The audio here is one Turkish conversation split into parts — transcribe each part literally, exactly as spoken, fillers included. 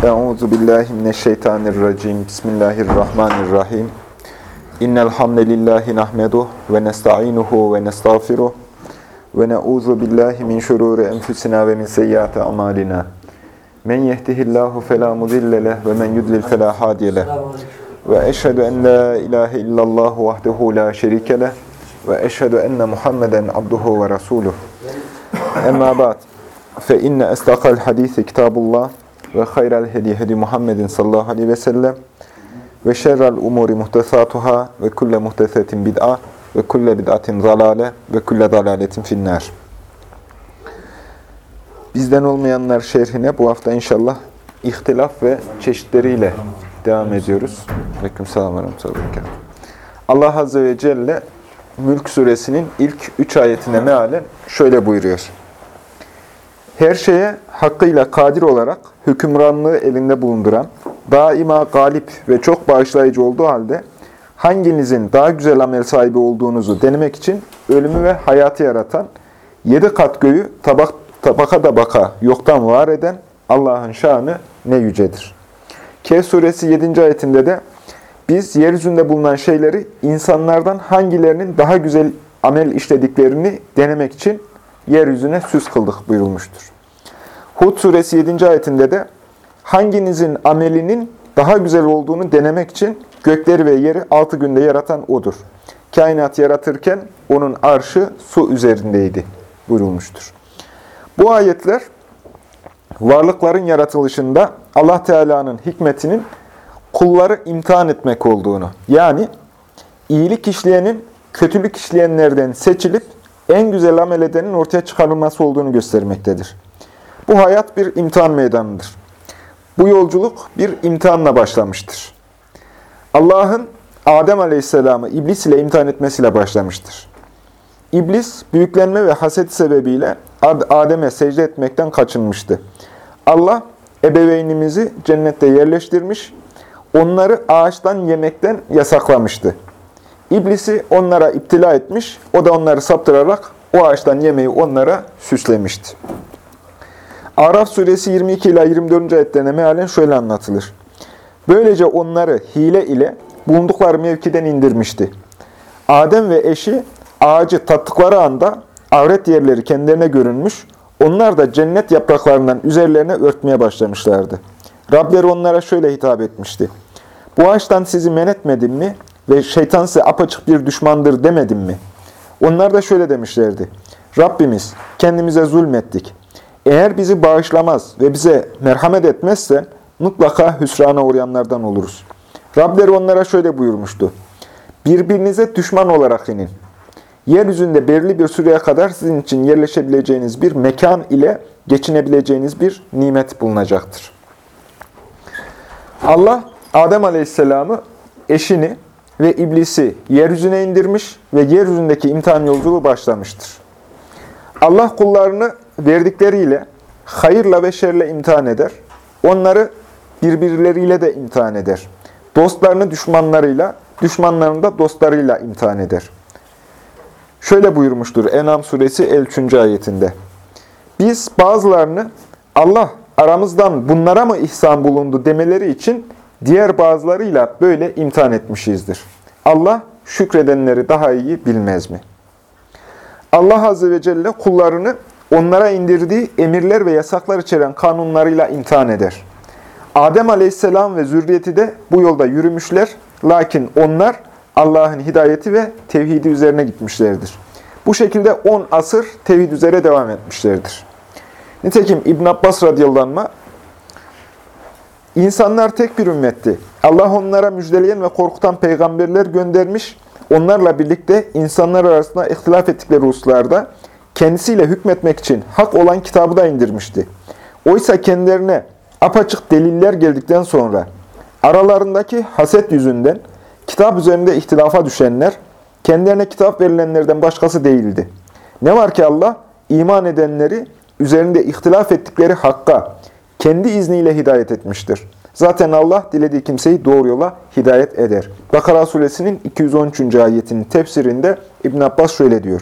Euzu billahi mineşşeytanirracim. Bismillahirrahmanirrahim. İnnel hamdelellahi nahmeduhu ve nestainuhu ve nestağfiruh ve na'uzu billahi min şururi enfusina ve min seyyiati amalina. Men yehdihillahu fela mudille leh ve men yudlil fela hadiye leh. Ve eşhedü en la ilahe illallah vahdehu la şerike leh ve eşhedü enne Muhammeden abduhu ve resuluh. Emma ba'd. Fe inne estaqal hadisi kitabullah ve hayral hedi hedi Muhammedin sallallahu aleyhi ve sellem ve şerrel umuri muhtesatuhâ ve kulle muhtesetin bid'a ve kulle bid'atin zalâle ve kulle dalâletin finnâr. Bizden olmayanlar şerhine bu hafta inşallah ihtilaf ve çeşitleriyle devam ediyoruz. Aleykümselam ve rahmetullahi. Allah Azze ve Celle Mülk Suresinin ilk üç ayetine mealen şöyle buyuruyor. Her şeye hakkıyla kadir olarak hükümranlığı elinde bulunduran, daima galip ve çok bağışlayıcı olduğu halde hanginizin daha güzel amel sahibi olduğunuzu denemek için ölümü ve hayatı yaratan, yedi kat göğü tabak, tabaka da baka yoktan var eden Allah'ın şanı ne yücedir. Kehf suresi yedinci ayetinde de biz yeryüzünde bulunan şeyleri insanlardan hangilerinin daha güzel amel işlediklerini denemek için yeryüzüne süs kıldık buyurulmuştur. Hud suresi yedinci ayetinde de hanginizin amelinin daha güzel olduğunu denemek için gökleri ve yeri altı günde yaratan O'dur. Kainat yaratırken O'nun arşı su üzerindeydi buyurulmuştur. Bu ayetler varlıkların yaratılışında Allah Teala'nın hikmetinin kulları imtihan etmek olduğunu, yani iyilik işleyenin kötülük işleyenlerden seçilip en güzel amel edenin ortaya çıkarılması olduğunu göstermektedir. Bu hayat bir imtihan meydanıdır. Bu yolculuk bir imtihanla başlamıştır. Allah'ın Adem Aleyhisselam'ı iblis ile imtihan etmesiyle başlamıştır. İblis, büyüklenme ve haset sebebiyle Adem'e secde etmekten kaçınmıştı. Allah, ebeveynimizi cennette yerleştirmiş, onları ağaçtan yemekten yasaklamıştı. İblisi onlara iptila etmiş, o da onları saptırarak o ağaçtan yemeği onlara süslemişti. Araf suresi yirmi iki ila yirmi dördüncü ayetlerine mealen şöyle anlatılır. Böylece onları hile ile bulundukları mevkiden indirmişti. Adem ve eşi ağacı tattıkları anda avret yerleri kendilerine görünmüş, onlar da cennet yapraklarından üzerlerine örtmeye başlamışlardı. Rableri onlara şöyle hitap etmişti. Bu ağaçtan sizi men etmedim mi ve şeytan size apaçık bir düşmandır demedim mi? Onlar da şöyle demişlerdi. Rabbimiz, kendimize zulmettik. Eğer bizi bağışlamaz ve bize merhamet etmezse mutlaka hüsrana uğrayanlardan oluruz. Rableri onlara şöyle buyurmuştu. Birbirinize düşman olarak inin. Yeryüzünde belirli bir süreye kadar sizin için yerleşebileceğiniz bir mekan ile geçinebileceğiniz bir nimet bulunacaktır. Allah, Adem Aleyhisselam'ı, eşini ve iblisi yeryüzüne indirmiş ve yeryüzündeki imtihan yolculuğu başlamıştır. Allah kullarını verdikleriyle, hayırla ve şerle imtihan eder. Onları birbirleriyle de imtihan eder. Dostlarını düşmanlarıyla, düşmanlarını da dostlarıyla imtihan eder. Şöyle buyurmuştur En'am suresi elli üçüncü ayetinde. Biz bazılarını Allah aramızdan bunlara mı ihsan bulundu demeleri için diğer bazılarıyla böyle imtihan etmişizdir. Allah şükredenleri daha iyi bilmez mi? Allah Azze ve Celle kullarını onlara indirdiği emirler ve yasaklar içeren kanunlarıyla imtihan eder. Adem Aleyhisselam ve zürriyeti de bu yolda yürümüşler. Lakin onlar Allah'ın hidayeti ve tevhidi üzerine gitmişlerdir. Bu şekilde on asır tevhid üzere devam etmişlerdir. Nitekim İbn Abbas radıyallahu anh, İnsanlar tek bir ümmetti. Allah onlara müjdeleyen ve korkutan peygamberler göndermiş. Onlarla birlikte insanlar arasında ihtilaf ettikleri hususlarda kendisiyle hükmetmek için hak olan kitabı da indirmişti. Oysa kendilerine apaçık deliller geldikten sonra aralarındaki haset yüzünden kitap üzerinde ihtilafa düşenler kendilerine kitap verilenlerden başkası değildi. Ne var ki Allah iman edenleri üzerinde ihtilaf ettikleri hakka kendi izniyle hidayet etmiştir. Zaten Allah dilediği kimseyi doğru yola hidayet eder. Bakara suresinin iki yüz on üçüncü ayetinin tefsirinde İbn Abbas şöyle diyor.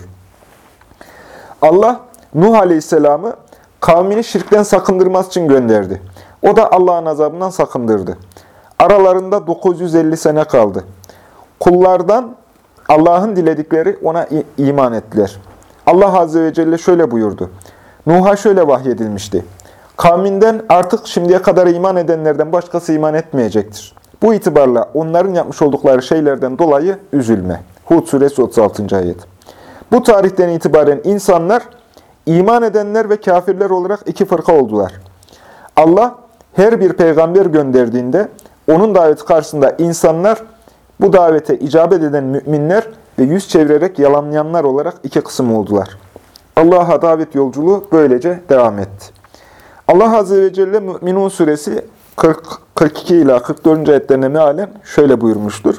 Allah Nuh Aleyhisselam'ı kavmini şirkten sakındırması için gönderdi. O da Allah'ın azabından sakındırdı. Aralarında dokuz yüz elli sene kaldı. Kullardan Allah'ın diledikleri ona iman ettiler. Allah Azze ve Celle şöyle buyurdu. Nuh'a şöyle vahyedilmişti. Kavminden artık şimdiye kadar iman edenlerden başkası iman etmeyecektir. Bu itibarla onların yapmış oldukları şeylerden dolayı üzülme. Hud suresi otuz altıncı ayet. Bu tarihten itibaren insanlar iman edenler ve kafirler olarak iki fırka oldular. Allah her bir peygamber gönderdiğinde onun daveti karşısında insanlar bu davete icabet eden müminler ve yüz çevirerek yalanlayanlar olarak iki kısım oldular. Allah'a davet yolculuğu böylece devam etti. Allah Azze ve Celle Mü'minun suresi kırk, kırk iki ila kırk dördüncü ayetlerine mealen şöyle buyurmuştur.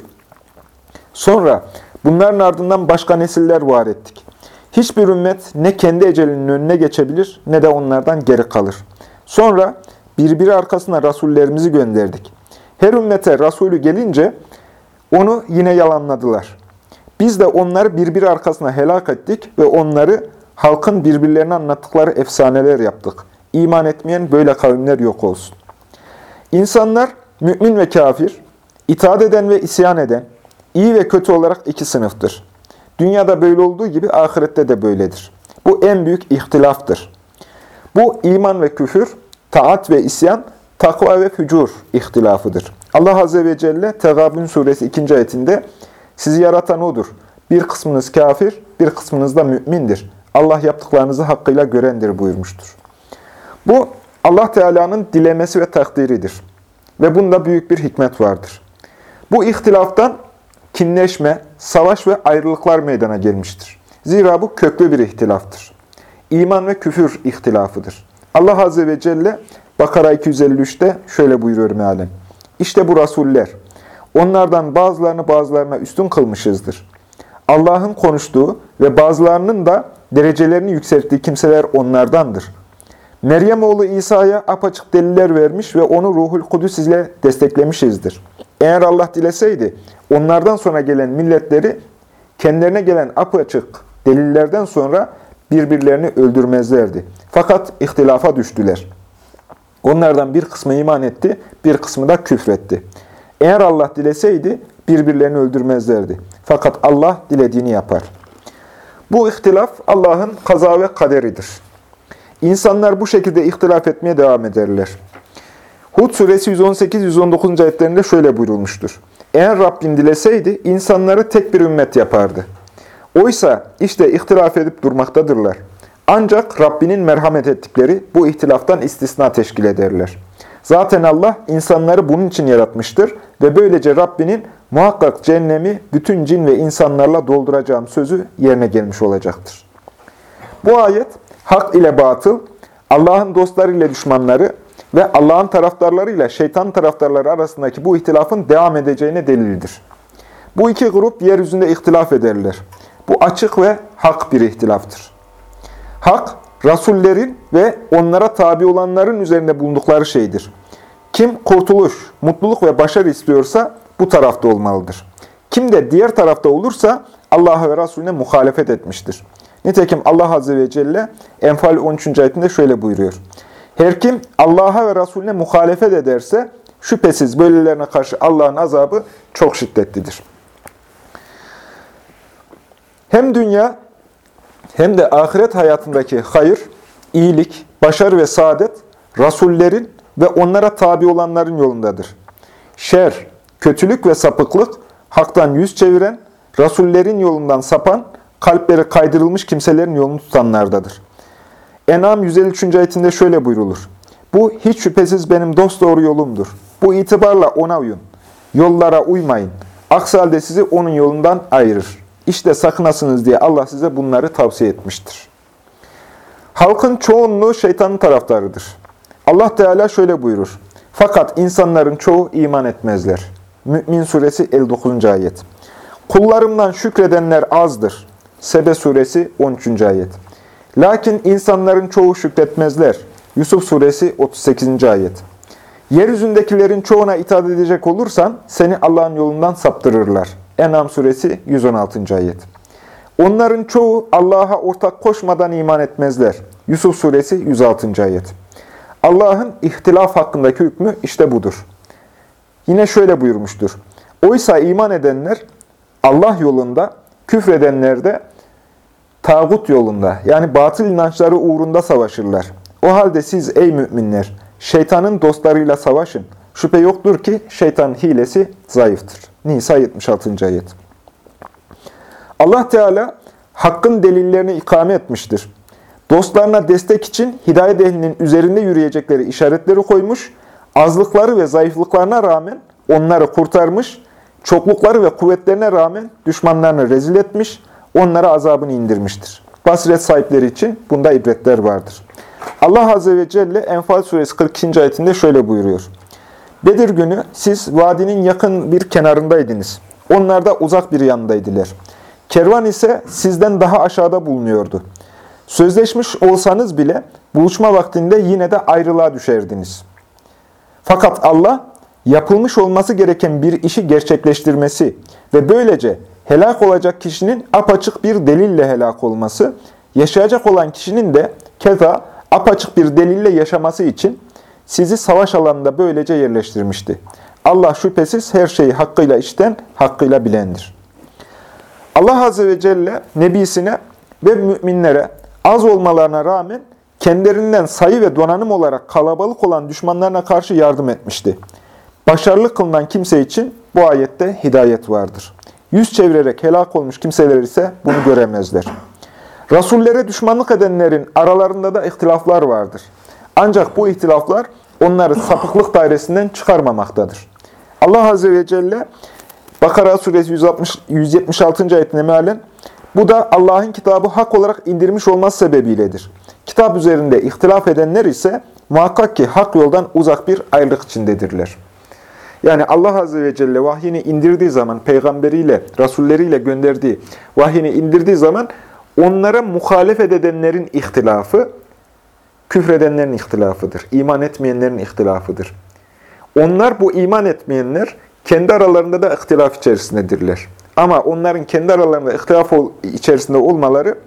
Sonra bunların ardından başka nesiller var ettik. Hiçbir ümmet ne kendi ecelinin önüne geçebilir ne de onlardan geri kalır. Sonra birbiri arkasına rasullerimizi gönderdik. Her ümmete rasulü gelince onu yine yalanladılar. Biz de onları birbiri arkasına helak ettik ve onları halkın birbirlerine anlattıkları efsaneler yaptık. İman etmeyen böyle kavimler yok olsun. İnsanlar mümin ve kafir, itaat eden ve isyan eden, iyi ve kötü olarak iki sınıftır. Dünyada böyle olduğu gibi ahirette de böyledir. Bu en büyük ihtilaftır. Bu iman ve küfür, taat ve isyan, takva ve fücur ihtilafıdır. Allah Azze ve Celle Tegabün suresi ikinci ayetinde sizi yaratan O'dur. Bir kısmınız kafir, bir kısmınız da mümindir. Allah yaptıklarınızı hakkıyla görendir buyurmuştur. Bu Allah Teala'nın dilemesi ve takdiridir. Ve bunda büyük bir hikmet vardır. Bu ihtilaftan kinleşme, savaş ve ayrılıklar meydana gelmiştir. Zira bu köklü bir ihtilaftır. İman ve küfür ihtilafıdır. Allah Azze ve Celle Bakara iki yüz elli üçte şöyle buyuruyor mealen. İşte bu rasuller. Onlardan bazılarını bazılarına üstün kılmışızdır. Allah'ın konuştuğu ve bazılarının da derecelerini yükselttiği kimseler onlardandır. Meryem oğlu İsa'ya apaçık deliller vermiş ve onu Ruhul Kudüs ile desteklemişizdir. Eğer Allah dileseydi, onlardan sonra gelen milletleri kendilerine gelen apaçık delillerden sonra birbirlerini öldürmezlerdi. Fakat ihtilafa düştüler. Onlardan bir kısmı iman etti, bir kısmı da küfretti. Eğer Allah dileseydi birbirlerini öldürmezlerdi. Fakat Allah dilediğini yapar. Bu ihtilaf Allah'ın kaza ve kaderidir. İnsanlar bu şekilde ihtilaf etmeye devam ederler. Hud suresi yüz on sekiz yüz on dokuz. ayetlerinde şöyle buyurulmuştur. Eğer Rabbin dileseydi insanları tek bir ümmet yapardı. Oysa işte ihtilaf edip durmaktadırlar. Ancak Rabbinin merhamet ettikleri bu ihtilaftan istisna teşkil ederler. Zaten Allah insanları bunun için yaratmıştır ve böylece Rabbinin muhakkak cehennemi bütün cin ve insanlarla dolduracağım sözü yerine gelmiş olacaktır. Bu ayet hak ile batıl, Allah'ın dostları ile düşmanları ve Allah'ın taraftarları ile şeytan taraftarları arasındaki bu ihtilafın devam edeceğine delildir. Bu iki grup yeryüzünde ihtilaf ederler. Bu açık ve hak bir ihtilaftır. Hak, rasullerin ve onlara tabi olanların üzerinde bulundukları şeydir. Kim kurtuluş, mutluluk ve başarı istiyorsa bu tarafta olmalıdır. Kim de diğer tarafta olursa Allah'a ve Resulüne muhalefet etmiştir. Nitekim Allah Azze ve Celle Enfal on üçüncü ayetinde şöyle buyuruyor. Her kim Allah'a ve Resulüne muhalefet ederse şüphesiz böylelerine karşı Allah'ın azabı çok şiddetlidir. Hem dünya hem de ahiret hayatındaki hayır, iyilik, başarı ve saadet rasullerin ve onlara tabi olanların yolundadır. Şer, kötülük ve sapıklık haktan yüz çeviren, rasullerin yolundan sapan, kalpleri kaydırılmış kimselerin yolunu tutanlardadır. En'am yüz elli üçüncü. ayetinde şöyle buyrulur. Bu hiç şüphesiz benim dosdoğru yolumdur. Bu itibarla ona uyun. Yollara uymayın. Aksi halde sizi onun yolundan ayırır. İşte sakınasınız diye Allah size bunları tavsiye etmiştir. Halkın çoğunluğu şeytanın taraftarıdır. Allah Teala şöyle buyurur. Fakat insanların çoğu iman etmezler. Mü'min suresi elli dokuzuncu. ayet. Kullarımdan şükredenler azdır. Sebe suresi on üçüncü. ayet. Lakin insanların çoğu şükretmezler. Yusuf suresi otuz sekizinci. ayet. Yeryüzündekilerin çoğuna itaat edecek olursan seni Allah'ın yolundan saptırırlar. En'am suresi yüz on altıncı. ayet. Onların çoğu Allah'a ortak koşmadan iman etmezler. Yusuf suresi yüz altıncı. ayet. Allah'ın ihtilaf hakkındaki hükmü işte budur. Yine şöyle buyurmuştur. Oysa iman edenler Allah yolunda, küfredenler de tağut yolunda, yani batıl inançları uğrunda savaşırlar. O halde siz ey müminler, şeytanın dostlarıyla savaşın. Şüphe yoktur ki şeytanın hilesi zayıftır. Nisa yetmiş altıncı ayet. Allah Teala hakkın delillerini ikame etmiştir. Dostlarına destek için hidayet ehlinin üzerinde yürüyecekleri işaretleri koymuş, azlıkları ve zayıflıklarına rağmen onları kurtarmış, çoklukları ve kuvvetlerine rağmen düşmanlarını rezil etmiş, onlara azabını indirmiştir. Basiret sahipleri için bunda ibretler vardır. Allah Azze ve Celle Enfal Suresi kırk ikinci ayetinde şöyle buyuruyor. Bedir günü siz vadinin yakın bir kenarındaydınız. Onlar da uzak bir yanındaydılar. Kervan ise sizden daha aşağıda bulunuyordu. Sözleşmiş olsanız bile buluşma vaktinde yine de ayrılığa düşerdiniz. Fakat Allah yapılmış olması gereken bir işi gerçekleştirmesi ve böylece helak olacak kişinin apaçık bir delille helak olması, yaşayacak olan kişinin de keza apaçık bir delille yaşaması için sizi savaş alanında böylece yerleştirmişti. Allah şüphesiz her şeyi hakkıyla işten, hakkıyla bilendir. Allah Azze ve Celle Nebisine ve müminlere az olmalarına rağmen kendilerinden sayı ve donanım olarak kalabalık olan düşmanlarına karşı yardım etmişti. Başarılı kılınan kimse için bu ayette hidayet vardır. Yüz çevirerek helak olmuş kimseler ise bunu göremezler. Rasullere düşmanlık edenlerin aralarında da ihtilaflar vardır. Ancak bu ihtilaflar onları sapıklık dairesinden çıkarmamaktadır. Allah Azze ve Celle Bakara Suresi yüz altmış, yüz yetmiş altıncı ayetine mealen, bu da Allah'ın kitabı hak olarak indirmiş olması sebebiyledir. Kitap üzerinde ihtilaf edenler ise muhakkak ki hak yoldan uzak bir ayrılık içindedirler. Yani Allah Azze ve Celle vahyini indirdiği zaman, peygamberiyle, rasulleriyle gönderdiği vahyini indirdiği zaman onlara muhalefet edenlerin ihtilafı, küfredenlerin ihtilafıdır. İman etmeyenlerin ihtilafıdır. Onlar, bu iman etmeyenler, kendi aralarında da ihtilaf içerisindedirler. Ama onların kendi aralarında ihtilaf içerisinde olmaları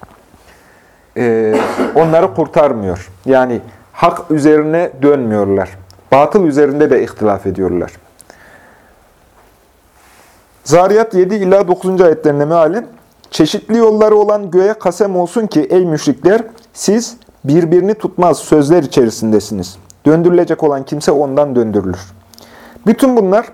e, onları kurtarmıyor. Yani hak üzerine dönmüyorlar. Batıl üzerinde de ihtilaf ediyorlar. Zariyat yedi ila dokuzuncu ayetlerine mealen, çeşitli yolları olan göğe kasem olsun ki ey müşrikler, siz birbirini tutmaz sözler içerisindesiniz. Döndürülecek olan kimse ondan döndürülür. Bütün bunlar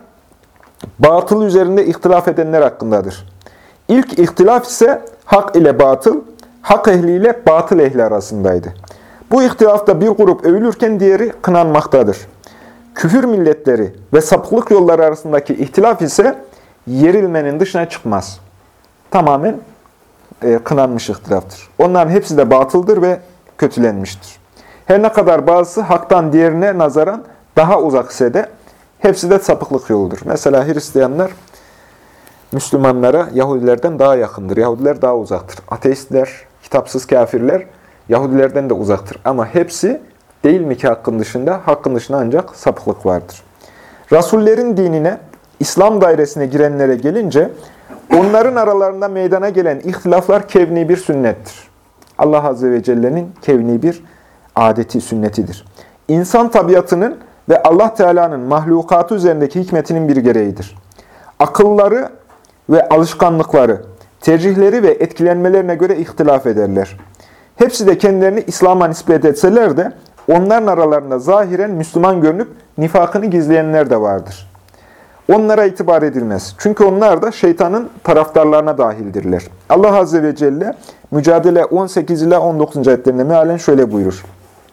batıl üzerinde ihtilaf edenler hakkındadır. İlk ihtilaf ise hak ile batıl, hak ehliyle batıl ehli arasındaydı. Bu ihtilafta bir grup övülürken diğeri kınanmaktadır. Küfür milletleri ve sapıklık yolları arasındaki ihtilaf ise yerilmenin dışına çıkmaz. Tamamen e, kınanmış ihtilaftır. Onların hepsi de batıldır ve kötülenmiştir. Her ne kadar bazısı haktan diğerine nazaran daha uzak ise de hepsi de sapıklık yoludur. Mesela Hristiyanlar Müslümanlara Yahudilerden daha yakındır. Yahudiler daha uzaktır. Ateistler, kitapsız kafirler Yahudilerden de uzaktır. Ama hepsi değil mi ki hakkın dışında, hakkın dışında ancak sapıklık vardır. Rasullerin dinine, İslam dairesine girenlere gelince, onların aralarında meydana gelen ihtilaflar kevni bir sünnettir. Allah Azze ve Celle'nin kevni bir adeti, sünnetidir. İnsan tabiatının ve Allah Teala'nın mahlukatı üzerindeki hikmetinin bir gereğidir. Akılları ve alışkanlıkları, tercihleri ve etkilenmelerine göre ihtilaf ederler. Hepsi de kendilerini İslam'a nispet etseler de, onların aralarında zahiren Müslüman görünüp nifakını gizleyenler de vardır. Onlara itibar edilmez. Çünkü onlar da şeytanın taraftarlarına dahildirler. Allah Azze ve Celle Mücadele on sekiz ila on dokuzuncu ayetlerinde mealen şöyle buyurur.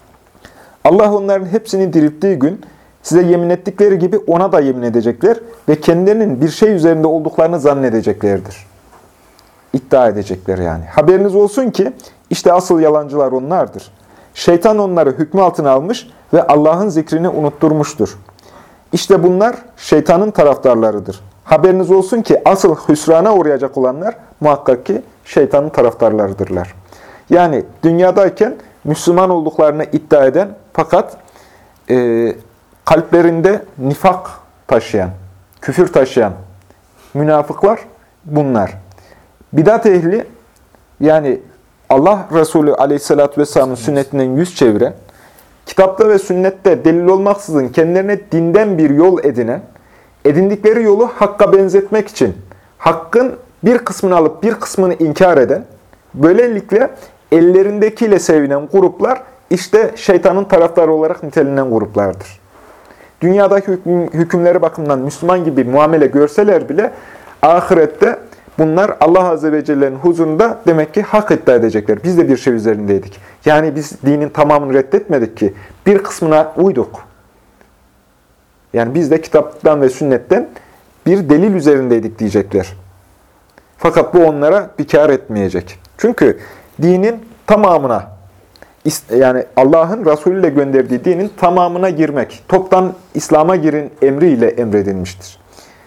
Allah onların hepsini dirilttiği gün size yemin ettikleri gibi ona da yemin edecekler ve kendilerinin bir şey üzerinde olduklarını zannedeceklerdir. İddia edecekler yani. Haberiniz olsun ki işte asıl yalancılar onlardır. Şeytan onları hükmü altına almış ve Allah'ın zikrini unutturmuştur. İşte bunlar şeytanın taraftarlarıdır. Haberiniz olsun ki asıl hüsrana uğrayacak olanlar muhakkak ki şeytanın taraftarlarıdırlar. Yani dünyadayken Müslüman olduklarını iddia eden fakat e, kalplerinde nifak taşıyan, küfür taşıyan münafıklar bunlar. Bidat ehli, yani Allah Resulü Aleyhisselatü Vesselam'ın sünnetinden yüz çeviren, kitapta ve sünnette delil olmaksızın kendilerine dinden bir yol edinen, edindikleri yolu hakka benzetmek için hakkın bir kısmını alıp bir kısmını inkar eden, böylelikle ellerindekiyle sevinen gruplar işte şeytanın taraftarı olarak nitelenen gruplardır. Dünyadaki hüküm, hükümleri bakımından Müslüman gibi muamele görseler bile ahirette bunlar Allah Azze ve Celle'nin huzurunda demek ki hak iddia edecekler. Biz de bir şey üzerindeydik. Yani biz dinin tamamını reddetmedik ki. Bir kısmına uyduk. Yani biz de kitaptan ve sünnetten bir delil üzerindeydik diyecekler. Fakat bu onlara bir kâr etmeyecek. Çünkü dinin tamamına, yani Allah'ın Resulü ile gönderdiği dinin tamamına girmek, toptan İslam'a girin emriyle emredilmiştir.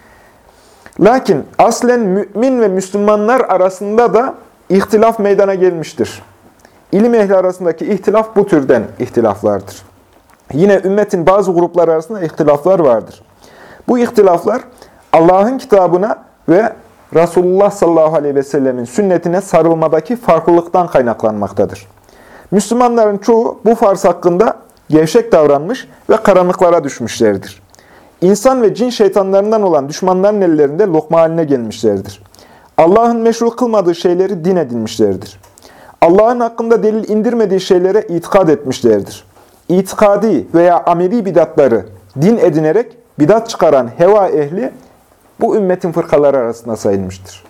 Lakin aslen mümin ve Müslümanlar arasında da ihtilaf meydana gelmiştir. İlim ehli arasındaki ihtilaf bu türden ihtilaflardır. Yine ümmetin bazı gruplar arasında ihtilaflar vardır. Bu ihtilaflar Allah'ın kitabına ve Resulullah sallallahu aleyhi ve sellemin sünnetine sarılmadaki farklılıktan kaynaklanmaktadır. Müslümanların çoğu bu farz hakkında gevşek davranmış ve karanlıklara düşmüşlerdir. İnsan ve cin şeytanlarından olan düşmanların ellerinde lokma haline gelmişlerdir. Allah'ın meşru kılmadığı şeyleri din edinmişlerdir. Allah'ın hakkında delil indirmediği şeylere itikad etmişlerdir. İtikadi veya ameli bidatları din edinerek bidat çıkaran heva ehli bu ümmetin fırkaları arasında sayılmıştır.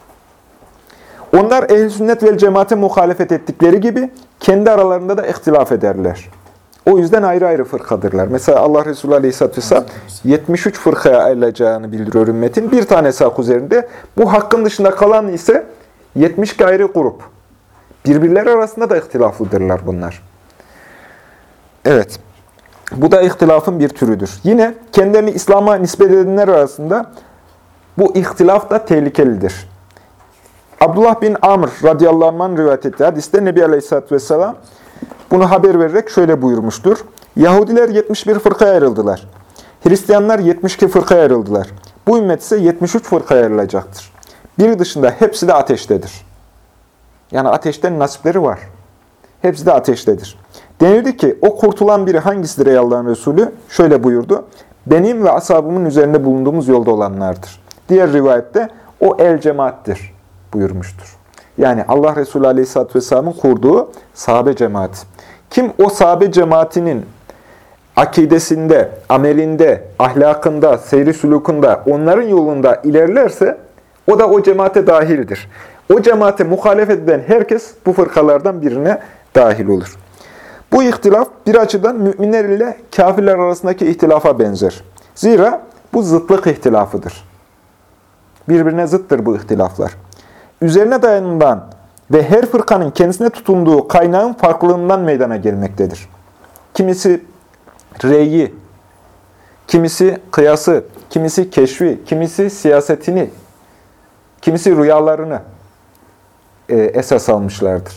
Onlar ehl-i sünnet vel cemaate muhalefet ettikleri gibi kendi aralarında da ihtilaf ederler. O yüzden ayrı ayrı fırkadırlar. Mesela Allah Resulü Aleyhisselatü Vesselam yetmiş üç fırkaya ayrılacağını bildiriyor ümmetin. Bir tanesi hak üzerinde. Bu hakkın dışında kalan ise yetmiş iki ayrı grup. Birbirleri arasında da ihtilaflıdırlar bunlar. Evet. Bu da ihtilafın bir türüdür. Yine kendilerini İslam'a nispet edenler arasında bu ihtilaf da tehlikelidir. Abdullah bin Amr radıyallahu anh rivayet ettiği hadiste Nebi Aleyhisselatü Vesselam bunu haber vererek şöyle buyurmuştur. Yahudiler yetmiş bir fırkaya ayrıldılar. Hristiyanlar yetmiş iki fırkaya ayrıldılar. Bu ümmet ise yetmiş üç fırkaya ayrılacaktır. Biri dışında hepsi de ateştedir. Yani ateşten nasipleri var. Hepsi de ateştedir. Denildi ki o kurtulan biri hangisidir ey Allah'ın Resulü? Şöyle buyurdu. Benim ve ashabımın üzerinde bulunduğumuz yolda olanlardır. Diğer rivayette o el cemaattir buyurmuştur. Yani Allah Resulü Aleyhisselatü Vesselam'ın kurduğu sahabe cemaati. Kim o sahabe cemaatinin akidesinde, amelinde, ahlakında, seyri sülukunda, onların yolunda ilerlerse o da o cemaate dahildir. O cemaate muhalefet eden herkes bu fırkalardan birine dahil olur. Bu ihtilaf bir açıdan müminler ile kafirler arasındaki ihtilafa benzer. Zira bu zıtlık ihtilafıdır. Birbirine zıttır bu ihtilaflar. Üzerine dayanılan ve her fırkanın kendisine tutunduğu kaynağın farklılığından meydana gelmektedir. Kimisi reyi, kimisi kıyası, kimisi keşfi, kimisi siyasetini, kimisi rüyalarını e, esas almışlardır.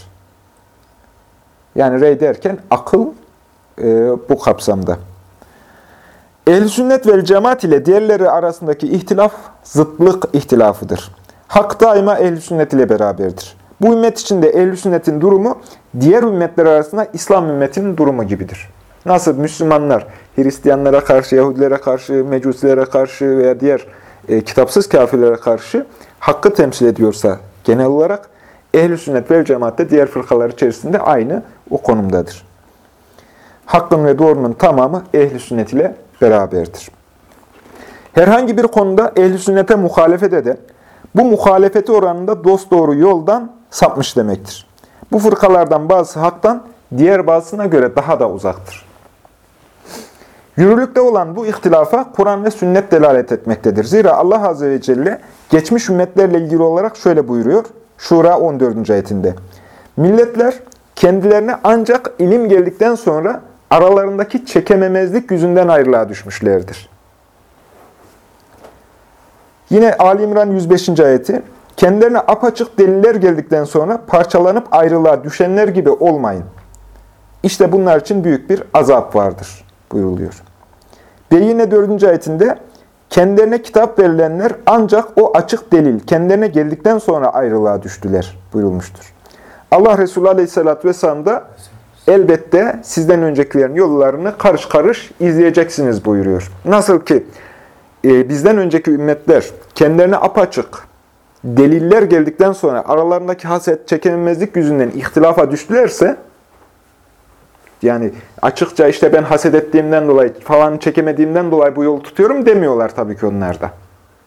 Yani rey derken akıl e, bu kapsamda. Ehl-i sünnet vel cemaat ile diğerleri arasındaki ihtilaf zıtlık ihtilafıdır. Hak daima ehl-i sünnet ile beraberdir. Bu ümmet içinde ehl-i sünnetin durumu diğer ümmetler arasında İslam ümmetinin durumu gibidir. Nasıl Müslümanlar Hristiyanlara karşı, Yahudilere karşı, Mecusilere karşı veya diğer e, kitapsız kafirlere karşı hakkı temsil ediyorsa genel olarak ehl-i sünnet vel cemaat de diğer fırkalar içerisinde aynı o konumdadır. Hakkın ve doğrunun tamamı ehl-i sünnet ile beraberdir. Herhangi bir konuda ehl-i sünnete muhalefet eden, bu muhalefeti oranında dosdoğru yoldan sapmış demektir. Bu fırkalardan bazısı haktan, diğer bazısına göre daha da uzaktır. Yürürlükte olan bu ihtilafa Kur'an ve sünnet delalet etmektedir. Zira Allah Azze ve Celle geçmiş ümmetlerle ilgili olarak şöyle buyuruyor. Şura on dördüncü ayetinde. Milletler kendilerine ancak ilim geldikten sonra aralarındaki çekememezlik yüzünden ayrılığa düşmüşlerdir. Yine Ali İmran yüz beşinci ayeti. Kendilerine apaçık deliller geldikten sonra parçalanıp ayrılığa düşenler gibi olmayın. İşte bunlar için büyük bir azap vardır buyuruluyor. Ve yine dördüncü ayetinde kendilerine kitap verilenler ancak o açık delil kendilerine geldikten sonra ayrılığa düştüler buyurulmuştur. Allah Resulü Aleyhisselatü Vesselam da elbette sizden öncekilerin yollarını karış karış izleyeceksiniz buyuruyor. Nasıl ki e, bizden önceki ümmetler kendilerine apaçık deliller geldikten sonra aralarındaki haset, çekememezlik yüzünden ihtilafa düştülerse, yani açıkça işte ben haset ettiğimden dolayı falan çekemediğimden dolayı bu yolu tutuyorum demiyorlar tabii ki onlar da.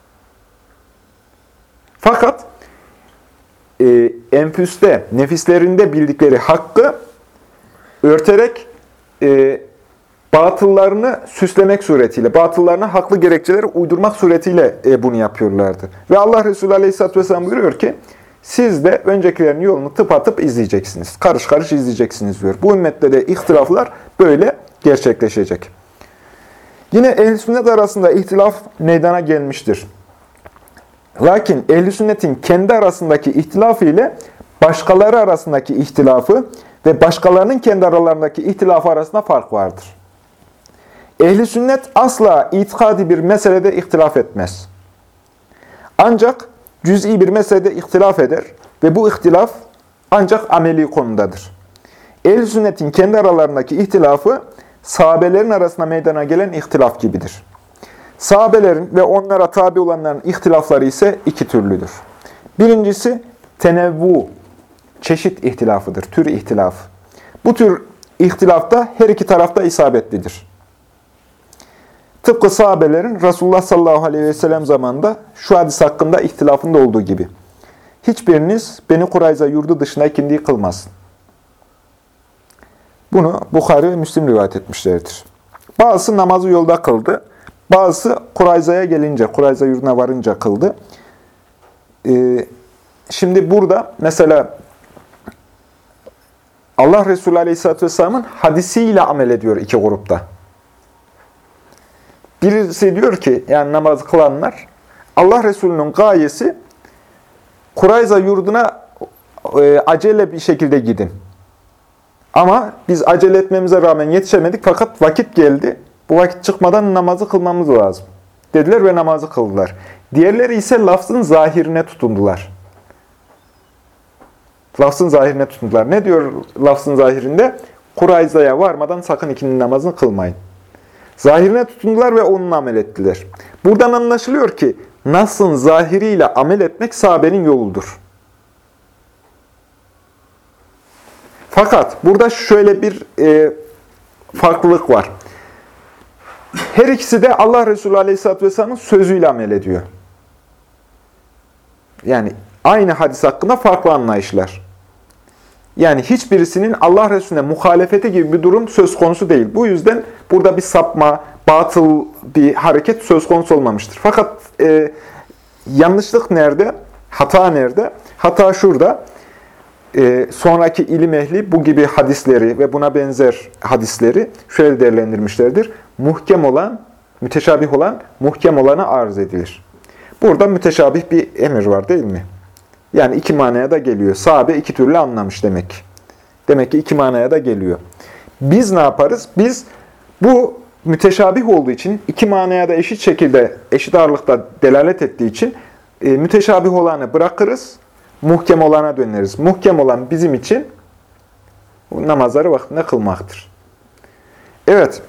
Fakat e, enfüste, nefislerinde bildikleri hakkı örterek e, batıllarını süslemek suretiyle, batıllarına haklı gerekçeleri uydurmak suretiyle e, bunu yapıyorlardı. Ve Allah Resulü Aleyhisselatü Vesselam buyuruyor ki, siz de öncekilerin yolunu tıpatıp izleyeceksiniz. Karış karış izleyeceksiniz diyor. Bu ümmette de ihtilaflar böyle gerçekleşecek. Yine ehl-i sünnet arasında ihtilaf meydana gelmiştir. Lakin ehl-i sünnetin kendi arasındaki ihtilafı ile başkaları arasındaki ihtilafı ve başkalarının kendi aralarındaki ihtilafı arasında fark vardır. Ehl-i sünnet asla itikadi bir meselede ihtilaf etmez. Ancak cüz'i bir meselede ihtilaf eder ve bu ihtilaf ancak ameli konudadır. Ehl-i sünnetin kendi aralarındaki ihtilafı sahabelerin arasında meydana gelen ihtilaf gibidir. Sahabelerin ve onlara tabi olanların ihtilafları ise iki türlüdür. Birincisi tenevvu, çeşit ihtilafıdır, tür ihtilaf. Bu tür ihtilafta her iki tarafta isabetlidir. Tıpkı sahabelerin Resulullah sallallahu aleyhi ve sellem zamanında şu hadis hakkında ihtilafında olduğu gibi. Hiçbiriniz Beni Kurayza yurdu dışına ikindi kılmasın. Bunu Bukhari ve Müslim rivayet etmişlerdir. Bazısı namazı yolda kıldı. Bazısı Kurayza'ya gelince, Kurayza yurduna varınca kıldı. Ee, şimdi burada mesela Allah Resulü Aleyhisselatü Vesselam'ın hadisiyle amel ediyor iki grupta. Birisi diyor ki, yani namaz kılanlar, Allah Resulü'nün gayesi Kurayza yurduna e, acele bir şekilde gidin. Ama biz acele etmemize rağmen yetişemedik fakat vakit geldi. Bu vakit çıkmadan namazı kılmamız lazım dediler ve namazı kıldılar. Diğerleri ise lafzın zahirine tutundular. Lafzın zahirine tutundular. Ne diyor lafzın zahirinde? Kurayza'ya varmadan sakın ikindi namazını kılmayın. Zahirine tutundular ve onunla amel ettiler. Buradan anlaşılıyor ki Nas'ın zahiriyle amel etmek sahabenin yoludur. Fakat burada şöyle bir e, farklılık var. Her ikisi de Allah Resulü Aleyhisselatü Vesselam'ın sözüyle amel ediyor. Yani aynı hadis hakkında farklı anlayışlar. Yani hiçbirisinin Allah Resulüne muhalefeti gibi bir durum söz konusu değil. Bu yüzden burada bir sapma, batıl bir hareket söz konusu olmamıştır. Fakat e, yanlışlık nerede? Hata nerede? Hata şurada. E, sonraki ilim ehli bu gibi hadisleri ve buna benzer hadisleri şöyle değerlendirmişlerdir. Muhkem olan, müteşabih olan, muhkem olana arz edilir. Burada müteşabih bir emir var değil mi? Yani iki manaya da geliyor. Sahabe iki türlü anlamış demek. Demek ki iki manaya da geliyor. Biz ne yaparız? Biz bu müteşabih olduğu için, iki manaya da eşit şekilde, eşit ağırlıkta delalet ettiği için e, müteşabih olanı bırakırız, muhkem olana döneriz. Muhkem olan bizim için namazları vaktinde kılmaktır. Evet.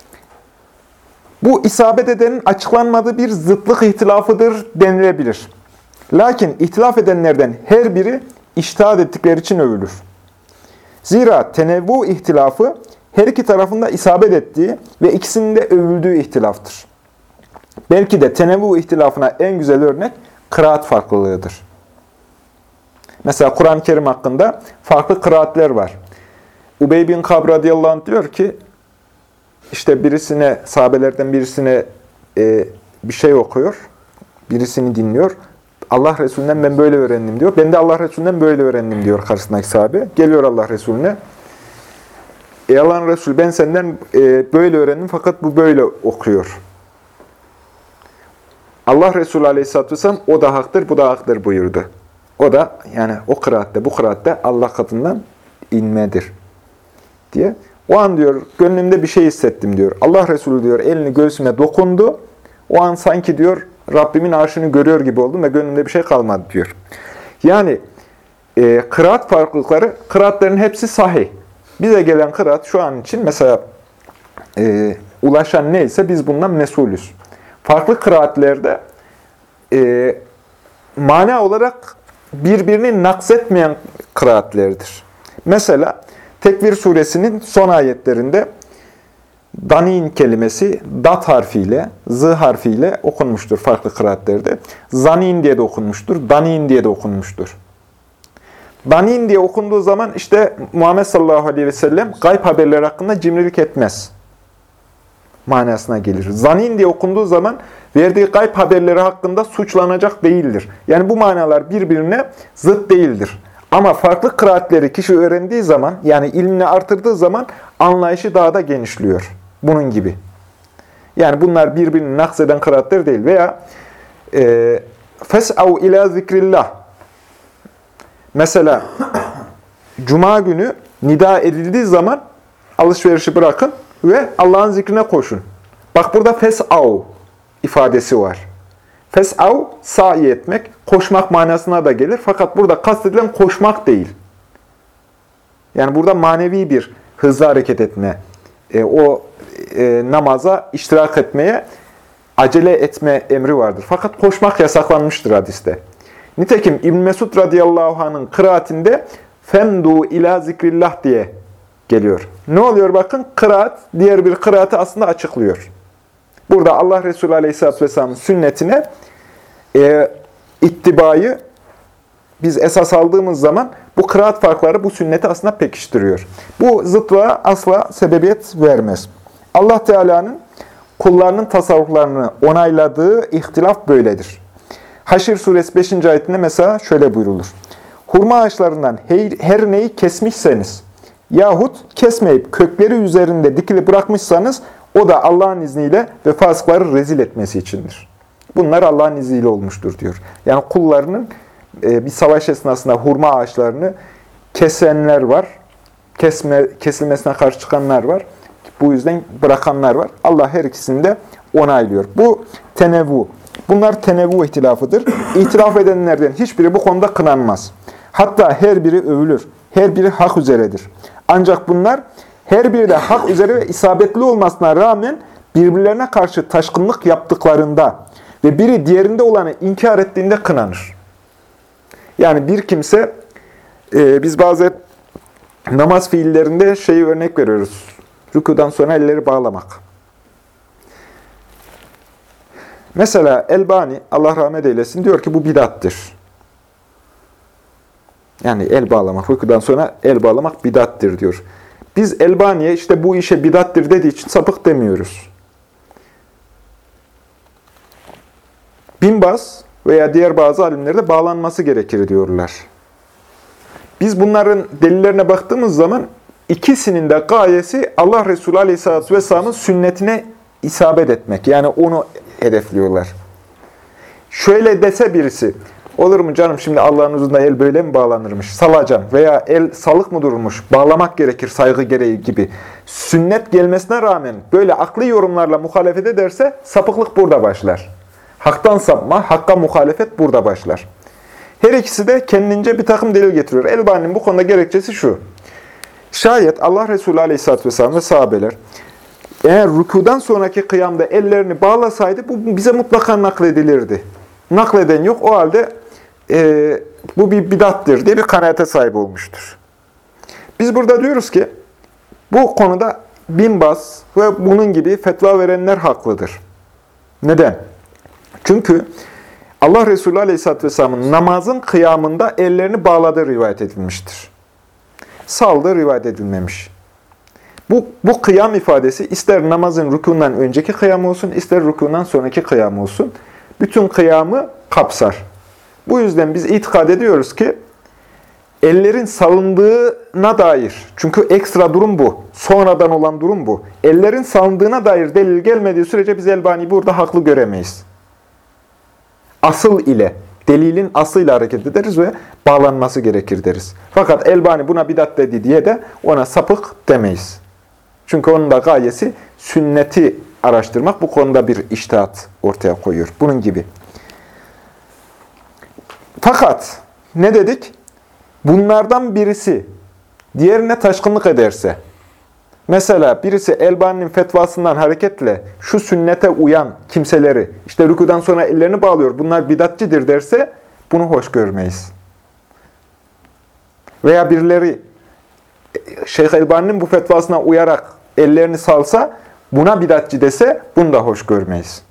Bu isabet edenin açıklanmadığı bir zıtlık ihtilafıdır denilebilir. Lakin ihtilaf edenlerden her biri içtihat ettikleri için övülür. Zira tenevvu ihtilafı her iki tarafında isabet ettiği ve ikisinin de övüldüğü ihtilaftır. Belki de tenevvu ihtilafına en güzel örnek kıraat farklılığıdır. Mesela Kur'an-ı Kerim hakkında farklı kıraatler var. Ubey bin Kab radıyallahu anh diyor ki, işte birisine, sahabelerden birisine e, bir şey okuyor, birisini dinliyor. Allah Resulü'nden ben böyle öğrendim diyor. Ben de Allah Resulü'nden böyle öğrendim diyor karşısındaki sahabe. Geliyor Allah Resulüne. Ey Allah'ın Resulü ben senden e, böyle öğrendim fakat bu böyle okuyor. Allah Resulü Aleyhisselatü Vesselam o da haktır, bu da haktır buyurdu. O da yani o kıraatte, bu kıraatte Allah katından inmedir diye. O an diyor gönlümde bir şey hissettim diyor. Allah Resulü diyor elini göğsüme dokundu. O an sanki diyor Rabbimin arşını görüyor gibi oldum ve gönlümde bir şey kalmadı diyor. Yani e, kıraat farklılıkları, kıraatlerin hepsi sahih. Bize gelen kıraat şu an için mesela e, ulaşan neyse biz bundan mesulüz. Farklı kıraatlerde e, mana olarak birbirini nakzetmeyen kıraatlerdir. Mesela Tekvir suresinin son ayetlerinde danin kelimesi dat harfiyle, z harfiyle okunmuştur farklı kıraatlerde. Zanin diye de okunmuştur, danin diye de okunmuştur. Danin diye okunduğu zaman işte Muhammed sallallahu aleyhi ve sellem gayb haberleri hakkında cimrilik etmez manasına gelir. Zanin diye okunduğu zaman verdiği gayb haberleri hakkında suçlanacak değildir. Yani bu manalar birbirine zıt değildir. Ama farklı kıraatleri kişi öğrendiği zaman, yani ilmini artırdığı zaman anlayışı daha da genişliyor. Bunun gibi. Yani bunlar birbirini nakseden kıraatler değil. Veya e, fes'av ila zikrillah. Mesela Cuma günü nida edildiği zaman alışverişi bırakın ve Allah'ın zikrine koşun. Bak burada fes'av ifadesi var. Fes'av, sa'i etmek, koşmak manasına da gelir. Fakat burada kastedilen koşmak değil. Yani burada manevi bir hızlı hareket etme, e, o e, namaza iştirak etmeye, acele etme emri vardır. Fakat koşmak yasaklanmıştır hadiste. Nitekim İbn Mesud radıyallahu anh'ın kıraatinde femdu ila zikrillah diye geliyor. Ne oluyor bakın? Kıraat, diğer bir kıraatı aslında açıklıyor. Burada Allah Resulü aleyhisselatü vesselam'ın sünnetine e, ittibayı biz esas aldığımız zaman bu kıraat farkları bu sünneti aslında pekiştiriyor. Bu zıtlığa asla sebebiyet vermez. Allah Teala'nın kullarının tasarruflarını onayladığı ihtilaf böyledir. Haşr suresi beşinci ayetinde mesela şöyle buyrulur. Hurma ağaçlarından her, her neyi kesmişseniz yahut kesmeyip kökleri üzerinde dikili bırakmışsanız o da Allah'ın izniyle ve fasıkları rezil etmesi içindir. Bunlar Allah'ın izniyle olmuştur diyor. Yani kullarının e, bir savaş esnasında hurma ağaçlarını kesenler var. Kesme, kesilmesine karşı çıkanlar var. Bu yüzden bırakanlar var. Allah her ikisini de onaylıyor. Bu tenevvu. Bunlar tenevvu ihtilafıdır. İtiraf edenlerden hiçbiri bu konuda kınanmaz. Hatta her biri övülür. Her biri hak üzeredir. Ancak bunlar her biri de hak üzere ve isabetli olmasına rağmen birbirlerine karşı taşkınlık yaptıklarında ve biri diğerinde olanı inkar ettiğinde kınanır. Yani bir kimse, e, biz bazen namaz fiillerinde şeyi örnek veriyoruz. Rükudan sonra elleri bağlamak. Mesela Elbani, Allah rahmet eylesin, diyor ki bu bidattır. Yani el bağlamak, rükudan sonra el bağlamak bidattır diyor. Biz Elbani'ye işte bu işe bidattır dediği için sapık demiyoruz. Bin Baz veya diğer bazı alimlerde bağlanması gerekir diyorlar. Biz bunların delillerine baktığımız zaman ikisinin de gayesi Allah Resulü Aleyhisselatü Vesselam'ın sünnetine isabet etmek. Yani onu hedefliyorlar. Şöyle dese birisi, olur mu canım şimdi Allah'ın huzurunda el böyle mi bağlanırmış? Salacağım veya el salık mı durmuş? Bağlamak gerekir saygı gereği gibi. Sünnet gelmesine rağmen böyle akli yorumlarla muhalefet ederse sapıklık burada başlar. Haktan sapma, hakka muhalefet burada başlar. Her ikisi de kendince bir takım delil getiriyor. Elbani'nin bu konuda gerekçesi şu. Şayet Allah Resulü Aleyhisselatü Vesselam ve sahabeler eğer rükudan sonraki kıyamda ellerini bağlasaydı bu bize mutlaka nakledilirdi. Nakleden yok. O halde e, bu bir bidattır diye bir kanaate sahip olmuştur. Biz burada diyoruz ki bu konuda Bin Baz ve bunun gibi fetva verenler haklıdır. Neden? Çünkü Allah Resulü Aleyhisselatü Vesselam'ın namazın kıyamında ellerini bağladığı rivayet edilmiştir. Saldığı rivayet edilmemiş. Bu, bu kıyam ifadesi ister namazın rükundan önceki kıyam olsun, ister rükundan sonraki kıyam olsun. Bütün kıyamı kapsar. Bu yüzden biz itikad ediyoruz ki ellerin salındığına dair, çünkü ekstra durum bu, sonradan olan durum bu. Ellerin salındığına dair delil gelmediği sürece biz Elbani'yi burada haklı göremeyiz. Asıl ile, delilin aslıyla hareket ederiz ve bağlanması gerekir deriz. Fakat Elbani buna bidat dedi diye de ona sapık demeyiz. Çünkü onun da gayesi sünneti araştırmak, bu konuda bir içtihat ortaya koyuyor. Bunun gibi. Fakat ne dedik? Bunlardan birisi diğerine taşkınlık ederse, mesela birisi Elbani'nin fetvasından hareketle şu sünnete uyan kimseleri, işte rükudan sonra ellerini bağlıyor, bunlar bidatçidir derse, bunu hoş görmeyiz. Veya birileri Şeyh Elbani'nin bu fetvasına uyarak ellerini salsa, buna bidatçi dese, bunu da hoş görmeyiz.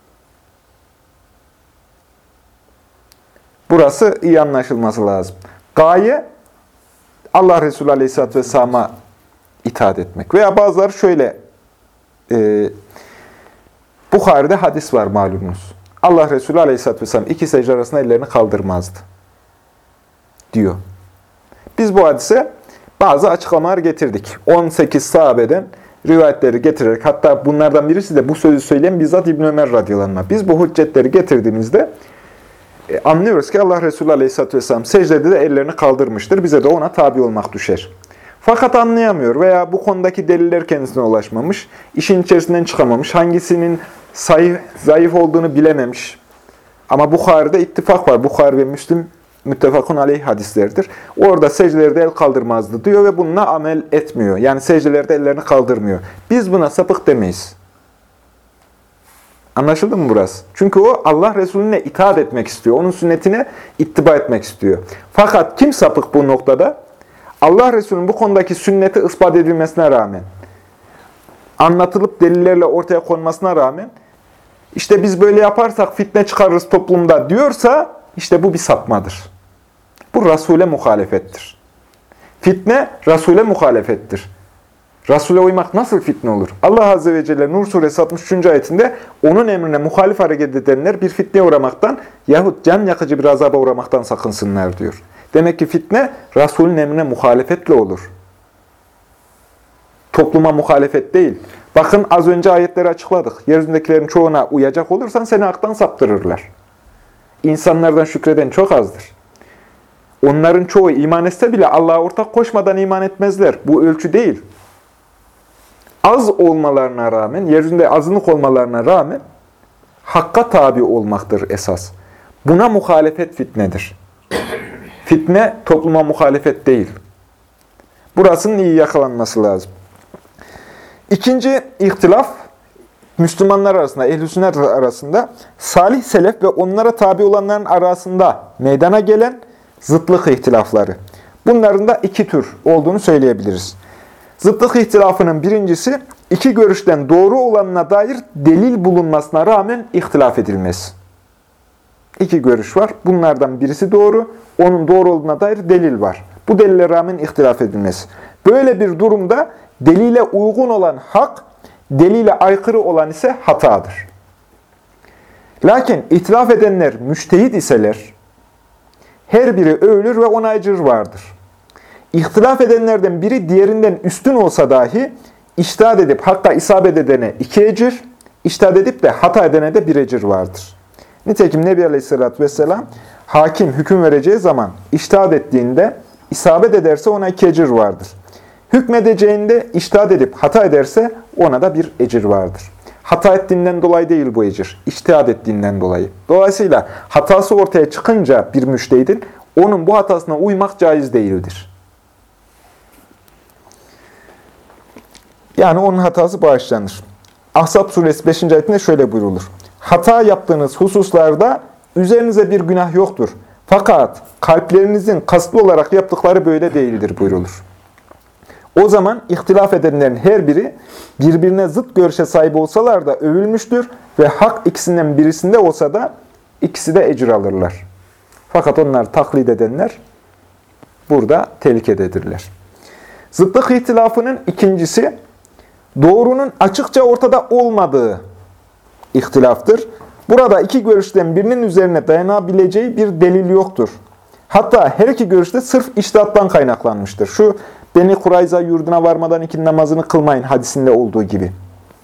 Burası iyi anlaşılması lazım. Gaye, Allah Resulü Aleyhisselatü Vesselam'a itaat etmek. Veya bazıları şöyle, e, Bukhari'de hadis var malumunuz. Allah Resulü Aleyhisselatü Vesselam iki secde arasında ellerini kaldırmazdı diyor. Biz bu hadise bazı açıklamalar getirdik. on sekiz sahabeden rivayetleri getirerek, hatta bunlardan birisi de bu sözü söyleyen bizzat İbn Ömer radıyallahu anh. Biz bu hüccetleri getirdiğimizde e, anlıyoruz ki Allah Resulü Aleyhisselatü Vesselam secdede de ellerini kaldırmıştır. Bize de ona tabi olmak düşer. Fakat anlayamıyor veya bu konudaki deliller kendisine ulaşmamış, işin içerisinden çıkamamış, hangisinin sayı, zayıf olduğunu bilememiş. Ama Bukhari'de ittifak var. Bukhari ve Müslim müttefakun aleyh hadislerdir. Orada secdelerde el kaldırmazdı diyor ve bununla amel etmiyor. Yani secdelerde ellerini kaldırmıyor. Biz buna sapık demeyiz. Anlaşıldı mı burası? Çünkü o Allah Resulüne itaat etmek istiyor. Onun sünnetine ittiba etmek istiyor. Fakat kim sapık bu noktada? Allah Resulü'nün bu konudaki sünneti ispat edilmesine rağmen, anlatılıp delillerle ortaya konmasına rağmen, işte biz böyle yaparsak fitne çıkarırız toplumda diyorsa, işte bu bir sapmadır. Bu Resul'e muhalefettir. Fitne, Resul'e muhalefettir. Resul'e uymak nasıl fitne olur? Allah Azze ve Celle Nur Suresi altmış üçüncü ayetinde onun emrine muhalif hareket edenler bir fitneye uğramaktan yahut can yakıcı bir azaba uğramaktan sakınsınlar diyor. Demek ki fitne, Resul'ün emrine muhalefetle olur. Topluma muhalefet değil. Bakın az önce ayetleri açıkladık. Yeryüzündekilerin çoğuna uyacak olursan seni haktan saptırırlar. İnsanlardan şükreden çok azdır. Onların çoğu iman etse bile Allah'a ortak koşmadan iman etmezler. Bu ölçü değil. Az olmalarına rağmen, yeryüzünde azınlık olmalarına rağmen hakka tabi olmaktır esas. Buna muhalefet fitnedir. Fitne topluma muhalefet değil. Burasının iyi yakalanması lazım. İkinci ihtilaf, Müslümanlar arasında, ehl-i sünnet arasında, salih selef ve onlara tabi olanların arasında meydana gelen zıtlık ihtilafları. Bunların da iki tür olduğunu söyleyebiliriz. Zıtlık ihtilafının birincisi, iki görüşten doğru olanına dair delil bulunmasına rağmen ihtilaf edilmesi. İki görüş var. Bunlardan birisi doğru, onun doğru olduğuna dair delil var. Bu delile rağmen ihtilaf edilmesi. Böyle bir durumda delile uygun olan hak, delile aykırı olan ise hatadır. Lakin ihtilaf edenler müştehid iseler, her biri övülür ve ona ecir vardır. İhtilaf edenlerden biri diğerinden üstün olsa dahi, içtihat edip hakka isabet edene iki ecir, içtihat edip de hata edene de bir ecir vardır. Nitekim Nebi Aleyhisselatü Vesselam, hakim hüküm vereceği zaman içtihat ettiğinde, isabet ederse ona iki ecir vardır. Hükmedeceğinde içtihat edip hata ederse ona da bir ecir vardır. Hata ettiğinden dolayı değil bu ecir, içtihat ettiğinden dolayı. Dolayısıyla hatası ortaya çıkınca bir müştehidin, onun bu hatasına uymak caiz değildir. Yani onun hatası bağışlanır. Ahzab suresi beşinci ayetinde şöyle buyrulur. Hata yaptığınız hususlarda üzerinize bir günah yoktur. Fakat kalplerinizin kasıtlı olarak yaptıkları böyle değildir buyrulur. O zaman ihtilaf edenlerin her biri birbirine zıt görüşe sahip olsalar da övülmüştür ve hak ikisinden birisinde olsa da ikisi de ecir alırlar. Fakat onlar taklit edenler burada tehlikededirler. Zıtlık ihtilafının ikincisi, doğrunun açıkça ortada olmadığı ihtilaftır. Burada iki görüşten birinin üzerine dayanabileceği bir delil yoktur. Hatta her iki görüşte sırf içtihattan kaynaklanmıştır. Şu Beni Kurayza yurduna varmadan iki namazını kılmayın hadisinde olduğu gibi.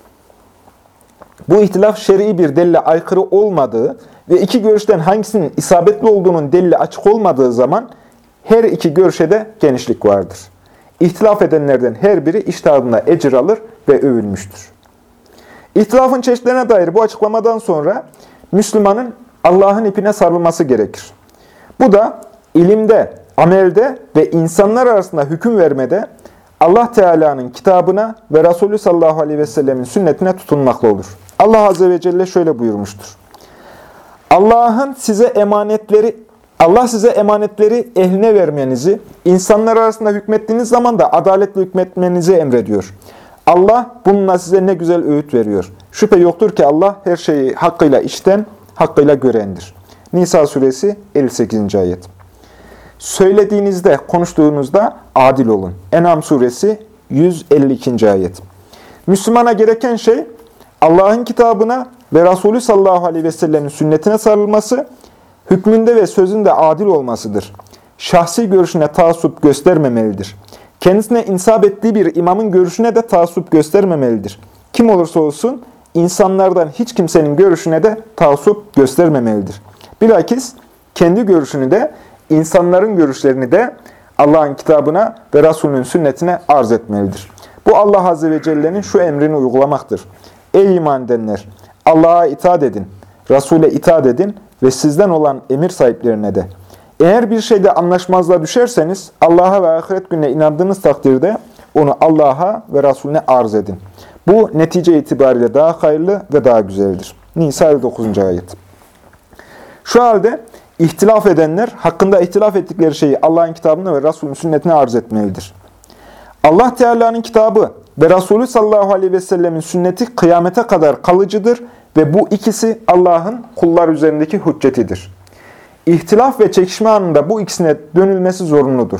Bu ihtilaf şer'i bir delile aykırı olmadığı ve iki görüşten hangisinin isabetli olduğunun delili açık olmadığı zaman her iki görüşe de genişlik vardır. İhtilaf edenlerden her biri içtihadında ecir alır ve övülmüştür. İhtilafın çeşitlerine dair bu açıklamadan sonra Müslümanın Allah'ın ipine sarılması gerekir. Bu da ilimde amelde ve insanlar arasında hüküm vermede Allah Teala'nın kitabına ve Resulü sallallahu aleyhi ve sellemin sünnetine tutunmakla olur. Allah Azze ve Celle şöyle buyurmuştur. Allah'ın size emanetleri, Allah size emanetleri ehline vermenizi, insanlar arasında hükmettiğiniz zaman da adaletle hükmetmenizi emrediyor. Allah bununla size ne güzel öğüt veriyor. Şüphe yoktur ki Allah her şeyi hakkıyla işten, hakkıyla görendir. Nisa suresi elli sekizinci ayet. Söylediğinizde, konuştuğunuzda adil olun. En'am suresi yüz elli ikinci ayet. Müslümana gereken şey Allah'ın kitabına ve Resulü sallallahu aleyhi ve sellemin sünnetine sarılması, hükmünde ve sözünde adil olmasıdır. Şahsi görüşüne taassup göstermemelidir. Kendisine insap ettiği bir imamın görüşüne de taassup göstermemelidir. Kim olursa olsun insanlardan hiç kimsenin görüşüne de taassup göstermemelidir. Bilakis kendi görüşünü de, insanların görüşlerini de Allah'ın kitabına ve Resulünün sünnetine arz etmelidir. Bu Allah Azze ve Celle'nin şu emrini uygulamaktır. Ey iman edenler! Allah'a itaat edin, Resul'e itaat edin ve sizden olan emir sahiplerine de. Eğer bir şeyde anlaşmazlığa düşerseniz, Allah'a ve ahiret gününe inandığınız takdirde onu Allah'a ve Resulüne arz edin. Bu netice itibariyle daha hayırlı ve daha güzeldir. Nisa elli dokuzuncu ayet. Şu halde ihtilaf edenler, hakkında ihtilaf ettikleri şeyi Allah'ın kitabına ve Resulünün sünnetine arz etmelidir. Allah Teala'nın kitabı ve Resulü sallallahu aleyhi ve sellemin sünneti kıyamete kadar kalıcıdır ve bu ikisi Allah'ın kullar üzerindeki hüccetidir. İhtilaf ve çekişme anında bu ikisine dönülmesi zorunludur.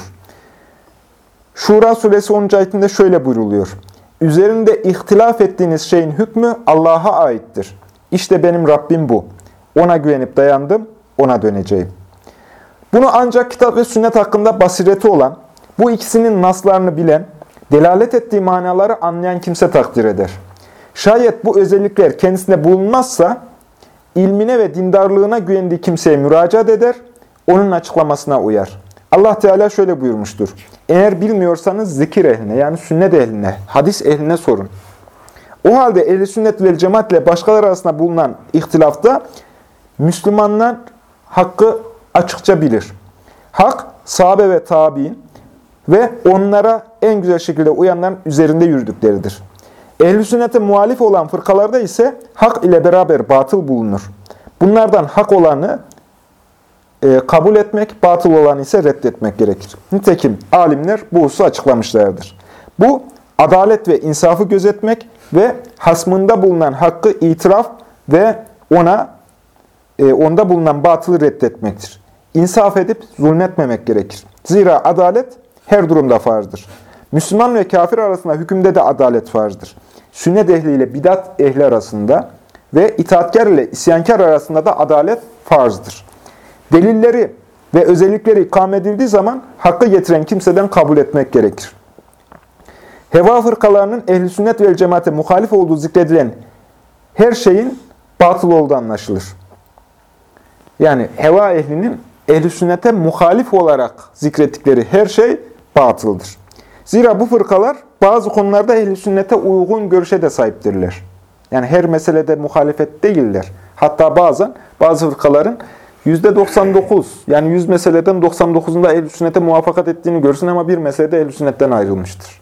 Şura suresi onuncu ayetinde şöyle buyruluyor. Üzerinde ihtilaf ettiğiniz şeyin hükmü Allah'a aittir. İşte benim Rabbim bu. Ona güvenip dayandım, ona döneceğim. Bunu ancak kitap ve sünnet hakkında basireti olan, bu ikisinin naslarını bilen, delalet ettiği manaları anlayan kimse takdir eder. Şayet bu özellikler kendisinde bulunmazsa, ilmine ve dindarlığına güvendiği kimseye müracaat eder, onun açıklamasına uyar. Allah Teala şöyle buyurmuştur. Eğer bilmiyorsanız zikir ehline, yani sünnet ehline, hadis ehline sorun. O halde ehl-i sünnet vel cemaat ile başkaları arasında bulunan ihtilafta Müslümanlar hakkı açıkça bilir. Hak, sahabe ve tabi'in ve onlara en güzel şekilde uyanların üzerinde yürüdükleridir. Ehl-i sünnete muhalif olan fırkalarda ise hak ile beraber batıl bulunur. Bunlardan hak olanı e, kabul etmek, batıl olanı ise reddetmek gerekir. Nitekim alimler bu hususu açıklamışlardır. Bu, adalet ve insafı gözetmek ve hasmında bulunan hakkı itiraf ve ona e, onda bulunan batılı reddetmektir. İnsaf edip zulmetmemek gerekir. Zira adalet her durumda farzdır. Müslüman ve kafir arasında hükümde de adalet farzdır. Sünnet ehli ile bidat ehli arasında ve itaatkar ile isyankar arasında da adalet farzdır. Delilleri ve özellikleri ikame edildiği zaman hakkı getiren kimseden kabul etmek gerekir. Heva fırkalarının ehl-i sünnet ve cemaate muhalif olduğu zikredilen her şeyin batıl olduğu anlaşılır. Yani heva ehlinin ehl-i sünnete muhalif olarak zikrettikleri her şey batıldır. Zira bu fırkalar bazı konularda ehl-i sünnete uygun görüşe de sahiptirler. Yani her meselede muhalefet değiller. Hatta bazen bazı fırkaların yüzde doksan dokuz, yani yüz meseleden doksan dokuzunda ehl-i sünnete muvaffakat ettiğini görsün ama bir meselede ehl-i sünnetten ayrılmıştır.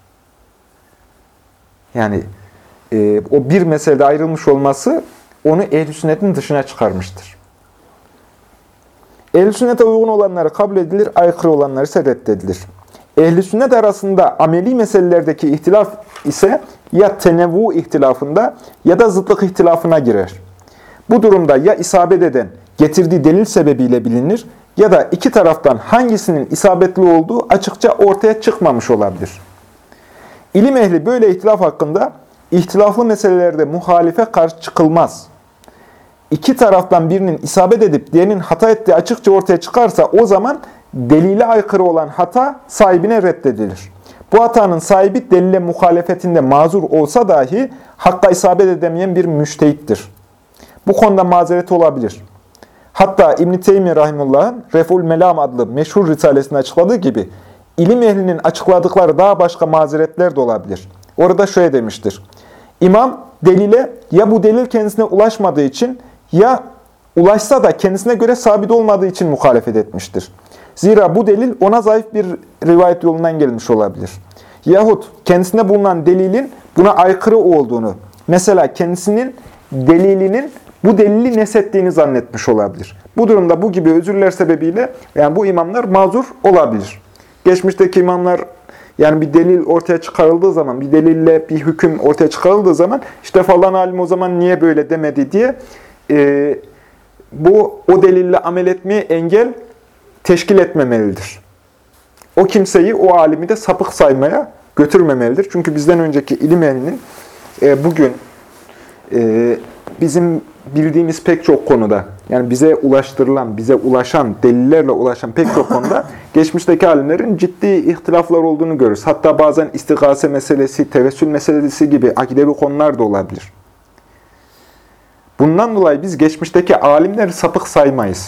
Yani e, o bir meselede ayrılmış olması onu ehl-i sünnetin dışına çıkarmıştır. Ehl-i sünnete uygun olanları kabul edilir, aykırı olanlar ise reddedilir. Ehl-i sünnet arasında ameli meselelerdeki ihtilaf ise ya tenevvu ihtilafında ya da zıtlık ihtilafına girer. Bu durumda ya isabet eden getirdiği delil sebebiyle bilinir ya da iki taraftan hangisinin isabetli olduğu açıkça ortaya çıkmamış olabilir. İlim ehli böyle ihtilaf hakkında ihtilaflı meselelerde muhalife karşı çıkılmaz. İki taraftan birinin isabet edip diğerinin hata ettiği açıkça ortaya çıkarsa o zaman delile aykırı olan hata sahibine reddedilir. Bu hatanın sahibi delile muhalefetinde mazur olsa dahi hakka isabet edemeyen bir müştehittir. Bu konuda mazereti olabilir. Hatta İbn-i Teymiye Rahimullah'ın Ref'ul Melam adlı meşhur risalesinde açıkladığı gibi ilim ehlinin açıkladıkları daha başka mazeretler de olabilir. Orada şöyle demiştir. İmam delile ya bu delil kendisine ulaşmadığı için ya ulaşsa da kendisine göre sabit olmadığı için muhalefet etmiştir. Zira bu delil ona zayıf bir rivayet yolundan gelmiş olabilir. Yahut kendisinde bulunan delilin buna aykırı olduğunu, mesela kendisinin delilinin bu delili nesettiğini zannetmiş olabilir. Bu durumda bu gibi özürler sebebiyle yani bu imamlar mazur olabilir. Geçmişteki imamlar yani bir delil ortaya çıkarıldığı zaman, bir delille bir hüküm ortaya çıkarıldığı zaman işte falan alim o zaman niye böyle demedi diye e, bu o delille amel etmeye engel teşkil etmemelidir. O kimseyi, o alimi de sapık saymaya götürmemelidir. Çünkü bizden önceki ilim ehlinin e, bugün e, bizim bildiğimiz pek çok konuda, yani bize ulaştırılan, bize ulaşan, delillerle ulaşan pek çok konuda geçmişteki alimlerin ciddi ihtilaflar olduğunu görürüz. Hatta bazen istigase meselesi, tevessül meselesi gibi akidevi konular da olabilir. Bundan dolayı biz geçmişteki alimleri sapık saymayız.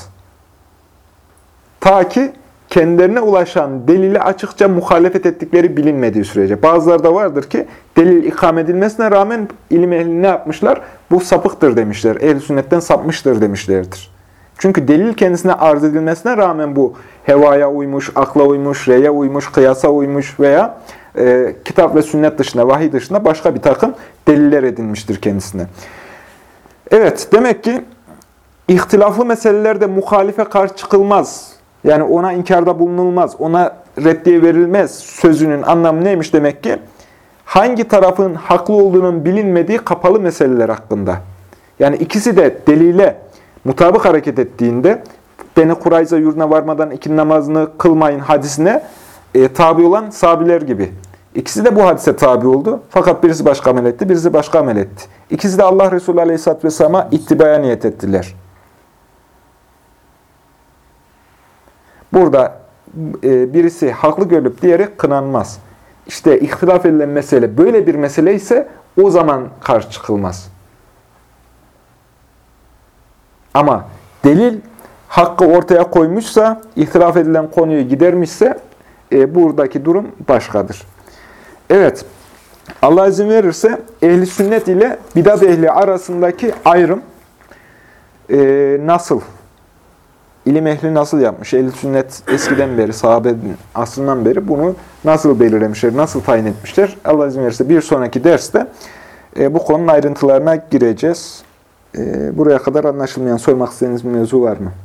Ta ki kendilerine ulaşan delile açıkça muhalefet ettikleri bilinmediği sürece. Bazıları da vardır ki delil ikame edilmesine rağmen ilim ehli ne yapmışlar? Bu sapıktır demişler. Ehl-i sünnetten sapmıştır demişlerdir. Çünkü delil kendisine arz edilmesine rağmen bu hevaya uymuş, akla uymuş, reye uymuş, kıyasa uymuş veya e, kitap ve sünnet dışında, vahiy dışında başka bir takım deliller edinmiştir kendisine. Evet, demek ki ihtilaflı meselelerde muhalife karşı çıkılmaz. Yani ona inkarda bulunulmaz, ona reddiye verilmez sözünün anlamı neymiş demek ki? Hangi tarafın haklı olduğunun bilinmediği kapalı meseleler hakkında. Yani ikisi de delile mutabık hareket ettiğinde Beni Kurayza yurduna varmadan ikindi namazını kılmayın hadisine e, tabi olan sahabiler gibi. İkisi de bu hadise tabi oldu. Fakat birisi başka amel etti, birisi başka amel etti. İkisi de Allah Resulü Aleyhisselatü Vesselam'a ittibaya niyet ettiler. Burada e, birisi haklı görülüp diğeri kınanmaz. İşte ihtilaf edilen mesele böyle bir mesele ise o zaman karşı çıkılmaz. Ama delil hakkı ortaya koymuşsa, ihtilaf edilen konuyu gidermişse e, buradaki durum başkadır. Evet, Allah izin verirse ehli sünnet ile bidat ehli arasındaki ayrım e, nasıl? İlim ehli nasıl yapmış? Ehl-i sünnet eskiden beri, sahabenin asrından beri bunu nasıl belirlemişler, nasıl tayin etmişler? Allah izin verirse bir sonraki derste e, bu konunun ayrıntılarına gireceğiz. E, buraya kadar anlaşılmayan, sormak istediğiniz bir mevzu var mı?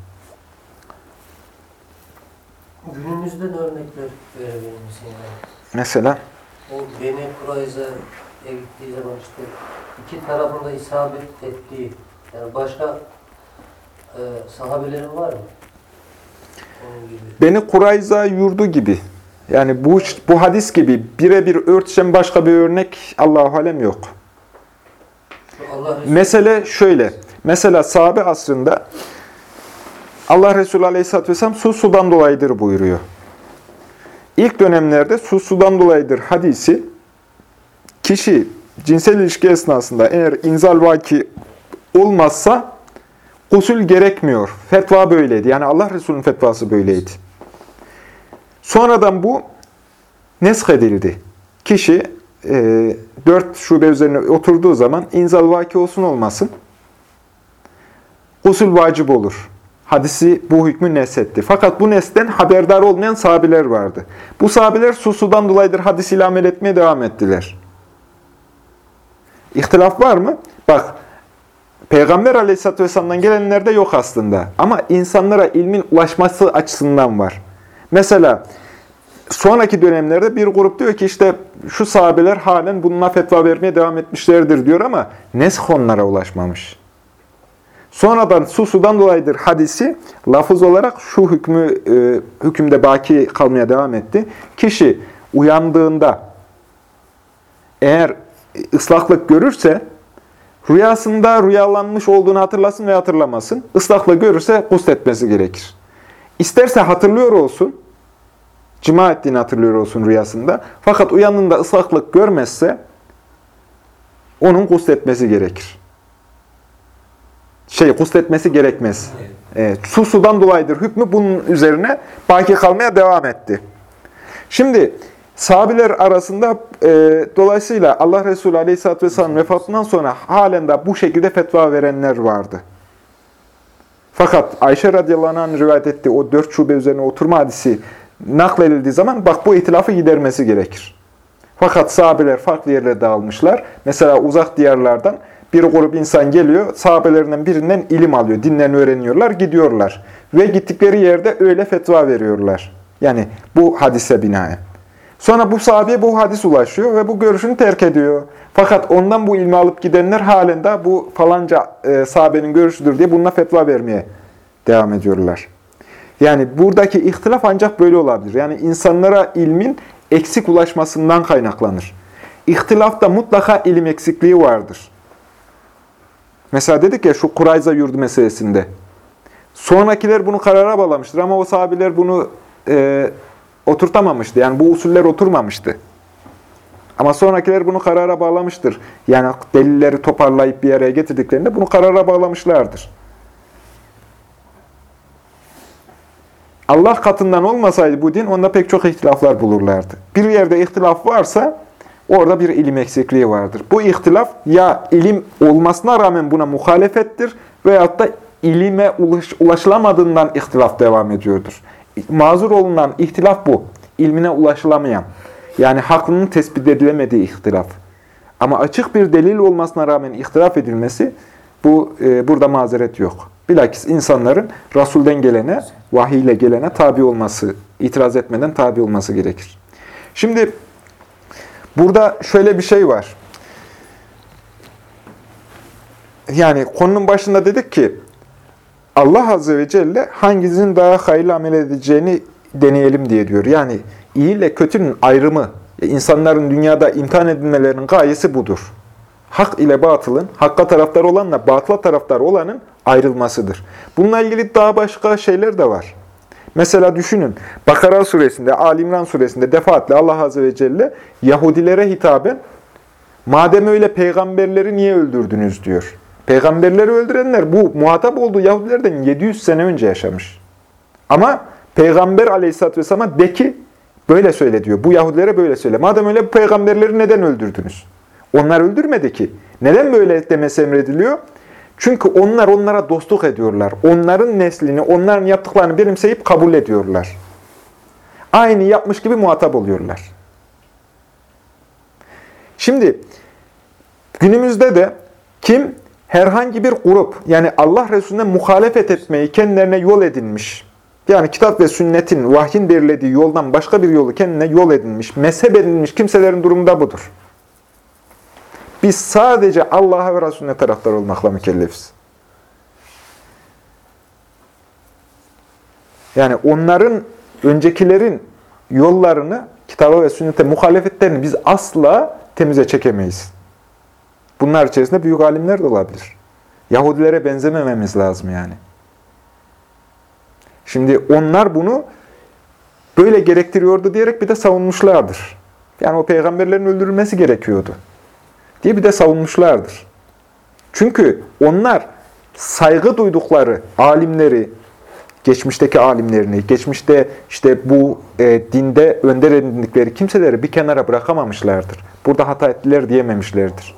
Günümüzden örnekler verebilir misin? Yani? Mesela? O Beni Kurayza'ya gittiği zaman işte iki tarafında isabet ettiği, yani başka e, sahabelerin var mı? Onun gibi. Beni Kurayza yurdu gibi. Yani bu bu hadis gibi birebir örtüşen başka bir örnek Allah-u Alem yok. Allah Mesele şöyle. Mesela sahabe asrında Allah Resulü Aleyhisselatü Vesselam su sudan dolayıdır buyuruyor. İlk dönemlerde su sudan dolayıdır hadisi kişi cinsel ilişki esnasında eğer inzal vaki olmazsa gusül gerekmiyor. Fetva böyleydi. Yani Allah Resulü'nün fetvası böyleydi. Sonradan bu nesk edildi. Kişi e, dört şube üzerine oturduğu zaman inzal vaki olsun olmasın gusül vacip olur. Hadisi bu hükmü neshetti. Fakat bu nesten haberdar olmayan sahabiler vardı. Bu sahabiler su sudan dolayıdır hadisiyle amel etmeye devam ettiler. İhtilaf var mı? Bak, Peygamber Aleyhisselatü Vesselam'dan gelenlerde yok aslında. Ama insanlara ilmin ulaşması açısından var. Mesela sonraki dönemlerde bir grup diyor ki işte şu sahabeler halen bununla fetva vermeye devam etmişlerdir diyor ama nesk onlara ulaşmamış. Sonradan su sudan dolayıdır hadisi lafız olarak şu hükmü e, hükümde baki kalmaya devam etti. Kişi uyandığında eğer ıslaklık görürse rüyasında rüyalanmış olduğunu hatırlasın ve hatırlamasın. Islaklık görürse gusletmesi gerekir. İsterse hatırlıyor olsun, cima ettiğini hatırlıyor olsun rüyasında. Fakat uyandığında ıslaklık görmezse onun gusletmesi gerekir. Şey, gusletmesi gerekmez. Evet, su sudan dolayıdır hükmü bunun üzerine baki kalmaya devam etti. Şimdi sahabiler arasında e, dolayısıyla Allah Resulü Aleyhisselatü Vesselam vefatından sonra halen de bu şekilde fetva verenler vardı. Fakat Ayşe radıyallahu anh'ın rivayet ettiği o dört şube üzerine oturma hadisi nakledildiği zaman bak bu ihtilafı gidermesi gerekir. Fakat sahabeler farklı yerlere dağılmışlar. Mesela uzak diyarlardan bir grup insan geliyor, sahabelerinden birinden ilim alıyor, dinlerini öğreniyorlar, gidiyorlar. Ve gittikleri yerde öyle fetva veriyorlar. Yani bu hadise binaen. Sonra bu sahabeye bu hadis ulaşıyor ve bu görüşünü terk ediyor. Fakat ondan bu ilmi alıp gidenler halen de bu falanca e, sahabenin görüşüdür diye bununla fetva vermeye devam ediyorlar. Yani buradaki ihtilaf ancak böyle olabilir. Yani insanlara ilmin eksik ulaşmasından kaynaklanır. İhtilafta mutlaka ilim eksikliği vardır. Mesela dedik ya şu Kurayza yurdu meselesinde. Sonrakiler bunu karara bağlamıştır ama o sahabeler bunu e, oturtamamıştı. Yani bu usuller oturmamıştı. Ama sonrakiler bunu karara bağlamıştır. Yani delilleri toparlayıp bir araya getirdiklerinde bunu karara bağlamışlardır. Allah katından olmasaydı bu din, onda pek çok ihtilaflar bulurlardı. Bir yerde ihtilaf varsa orada bir ilim eksikliği vardır. Bu ihtilaf ya ilim olmasına rağmen buna muhalefettir veyahut da ilime ulaş, ulaşılamadığından ihtilaf devam ediyordur. Mazur olunan ihtilaf bu. İlmine ulaşılamayan. Yani haklının tespit edilemediği ihtilaf. Ama açık bir delil olmasına rağmen ihtilaf edilmesi, bu e, burada mazeret yok. Bilakis insanların Resul'den gelene, vahiy ile gelene tabi olması, itiraz etmeden tabi olması gerekir. Şimdi burada şöyle bir şey var. Yani konunun başında dedik ki, Allah Azze ve Celle hanginizin daha hayırlı amel edeceğini deneyelim diye diyor. Yani iyi ile kötünün ayrımı, insanların dünyada imtihan edilmelerinin gayesi budur. Hak ile batılın, hakka taraftar olanla batıla taraftar olanın ayrılmasıdır. Bununla ilgili daha başka şeyler de var. Mesela düşünün, Bakara suresinde, Ali İmran suresinde defaatle Allah Azze ve Celle Yahudilere hitaben, madem öyle peygamberleri niye öldürdünüz diyor. Peygamberleri öldürenler bu muhatap olduğu Yahudilerden yedi yüz sene önce yaşamış. Ama Peygamber Aleyhisselatü Vesselam'a de ki böyle söyle diyor. Bu Yahudilere böyle söyle. Madem öyle bu peygamberleri neden öldürdünüz? Onlar öldürmedi ki. Neden böyle demesi emrediliyor? Çünkü onlar onlara dostluk ediyorlar. Onların neslini, onların yaptıklarını benimseyip kabul ediyorlar. Aynı yapmış gibi muhatap oluyorlar. Şimdi günümüzde de kim herhangi bir grup, yani Allah Resulüne muhalefet etmeyi kendilerine yol edinmiş, yani kitap ve sünnetin, vahyin belirlediği yoldan başka bir yolu kendine yol edinmiş, mezhep edinmiş kimselerin durumu da budur. Biz sadece Allah'a ve Resulüne taraftar olmakla mükellefiz. Yani onların, öncekilerin yollarını, kitaba ve sünnete muhalefetlerini biz asla temize çekemeyiz. Bunlar içerisinde büyük alimler de olabilir. Yahudilere benzemememiz lazım yani. Şimdi onlar bunu böyle gerektiriyordu diyerek bir de savunmuşlardır. Yani o peygamberlerin öldürülmesi gerekiyordu diye bir de savunmuşlardır. Çünkü onlar saygı duydukları alimleri, geçmişteki alimlerini, geçmişte işte bu e, dinde önder edindikleri kimseleri bir kenara bırakamamışlardır. Burada hata ettiler diyememişlerdir.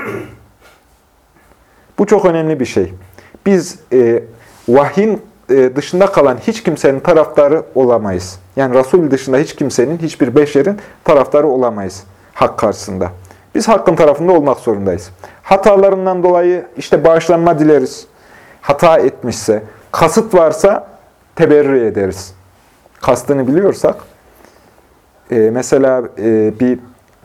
Bu çok önemli bir şey. Biz e, vahyin e, dışında kalan hiç kimsenin taraftarı olamayız. Yani Resul dışında hiç kimsenin, hiçbir beşerin taraftarı olamayız hak karşısında. Biz hakkın tarafında olmak zorundayız. Hatalarından dolayı işte bağışlanma dileriz. Hata etmişse, kasıt varsa teberrü ederiz. Kastını biliyorsak, e, mesela e, bir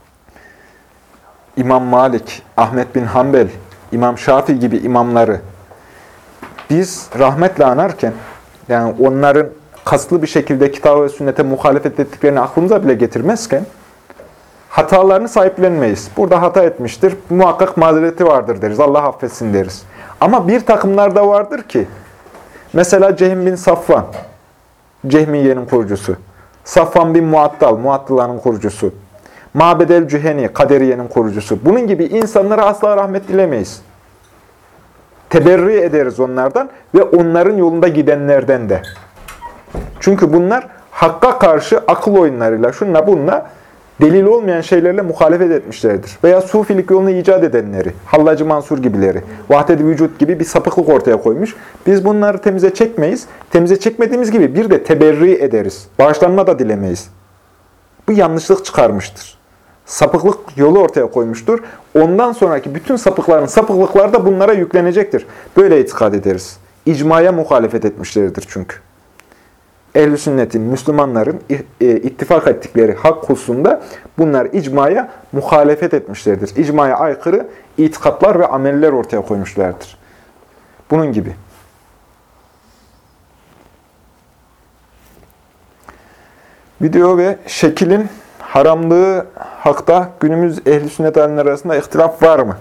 İmam Malik, Ahmet bin Hanbel, İmam Şafii gibi imamları biz rahmetle anarken, yani onların kasıtlı bir şekilde kitaba ve sünnete muhalefet ettiklerini aklımıza bile getirmezken, hatalarını sahiplenmeyiz. Burada hata etmiştir, muhakkak mazereti vardır deriz, Allah affetsin deriz. Ama bir takımlar da vardır ki, mesela Cehm bin Safvan, Cehmiye'nin kurucusu, Safvan bin Muattal, Muattala'nın kurucusu, Mabedel Cüheni, Kaderiye'nin kurucusu. Bunun gibi insanlara asla rahmet dilemeyiz. Teberrü ederiz onlardan ve onların yolunda gidenlerden de. Çünkü bunlar hakka karşı akıl oyunlarıyla, şunla bununla delil olmayan şeylerle muhalefet etmişlerdir. Veya sufilik yolunu icat edenleri, Hallacı Mansur gibileri, Vahdet-i Vücut gibi bir sapıklık ortaya koymuş. Biz bunları temize çekmeyiz. Temize çekmediğimiz gibi bir de teberri ederiz. Bağışlanma da dilemeyiz. Bu yanlışlık çıkarmıştır. Sapıklık yolu ortaya koymuştur. Ondan sonraki bütün sapıkların sapıklıkları da bunlara yüklenecektir. Böyle itikad ederiz. İcmaya muhalefet etmişlerdir çünkü. Ehl-i sünnetin, Müslümanların ittifak ettikleri hak hususunda bunlar icmaya muhalefet etmişlerdir. İcmaya aykırı itikatlar ve ameller ortaya koymuşlardır. Bunun gibi. Video ve şekilin haramlığı hakta günümüz ehl-i sünnet alimleri arasında ihtilaf var mı?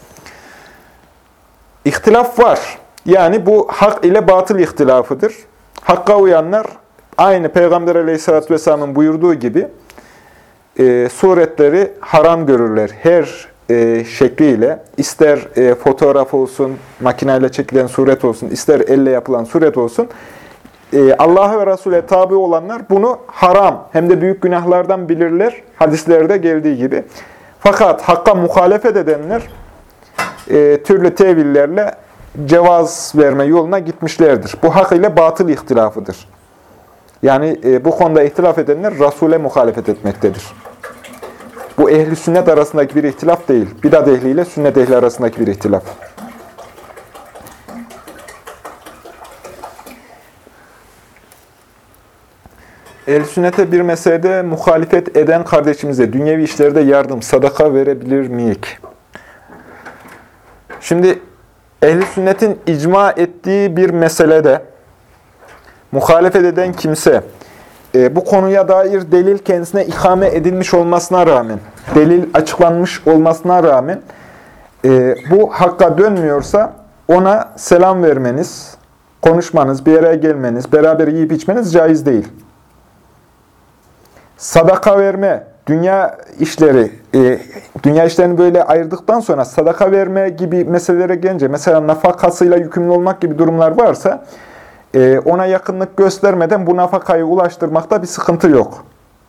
İhtilaf var. Yani bu hak ile batıl ihtilafıdır. Hakka uyanlar aynı Peygamber Aleyhisselatü Vesselam'ın buyurduğu gibi e, suretleri haram görürler. Her e, şekliyle, ister e, fotoğraf olsun, makineyle çekilen suret olsun, ister elle yapılan suret olsun, e, Allah'a ve Resul'e tabi olanlar bunu haram, hem de büyük günahlardan bilirler, hadislerde geldiği gibi. Fakat hakka muhalefet edenler e, türlü tevillerle cevaz verme yoluna gitmişlerdir. Bu hak ile batıl ihtilafıdır. Yani e, bu konuda ihtilaf edenler Resul'e muhalefet etmektedir. Bu ehli sünnet arasındaki bir ihtilaf değil. Bidat ehli ile sünnet ehli arasındaki bir ihtilaf. Ehl-i sünnete bir meselede muhalefet eden kardeşimize dünyevi işlerde yardım, sadaka verebilir miyik? Şimdi ehl-i sünnetin icma ettiği bir meselede muhalefet eden kimse e, bu konuya dair delil kendisine ikame edilmiş olmasına rağmen, delil açıklanmış olmasına rağmen e, bu hakka dönmüyorsa ona selam vermeniz, konuşmanız, bir yere gelmeniz, beraber yiyip içmeniz caiz değil. Sadaka verme, dünya işleri, e, dünya işlerini böyle ayırdıktan sonra sadaka verme gibi meselelere gelince, mesela nafakasıyla yükümlü olmak gibi durumlar varsa, e, ona yakınlık göstermeden bu nafakayı ulaştırmakta bir sıkıntı yok.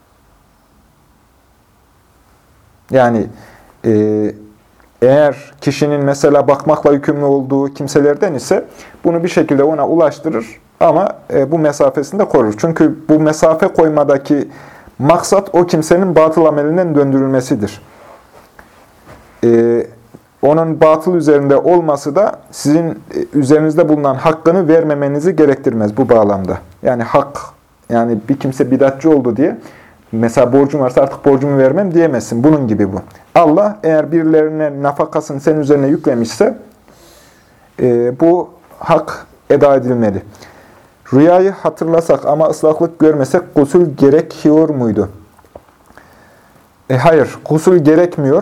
Yani e, eğer kişinin mesela bakmakla yükümlü olduğu kimselerden ise bunu bir şekilde ona ulaştırır ama e, bu mesafesini de korur. Çünkü bu mesafe koymadaki maksat o kimsenin batıl amelinden döndürülmesidir. Ee, onun batıl üzerinde olması da sizin üzerinizde bulunan hakkını vermemenizi gerektirmez bu bağlamda. Yani hak, yani bir kimse bidatçı oldu diye, mesela borcum varsa artık borcumu vermem diyemezsin. Bunun gibi bu. Allah eğer birilerine nafakasını senin üzerine yüklemişse e, bu hak eda edilmeli. Rüyayı hatırlasak ama ıslaklık görmesek gusül gerekiyor muydu? E, hayır, gusül gerekmiyor.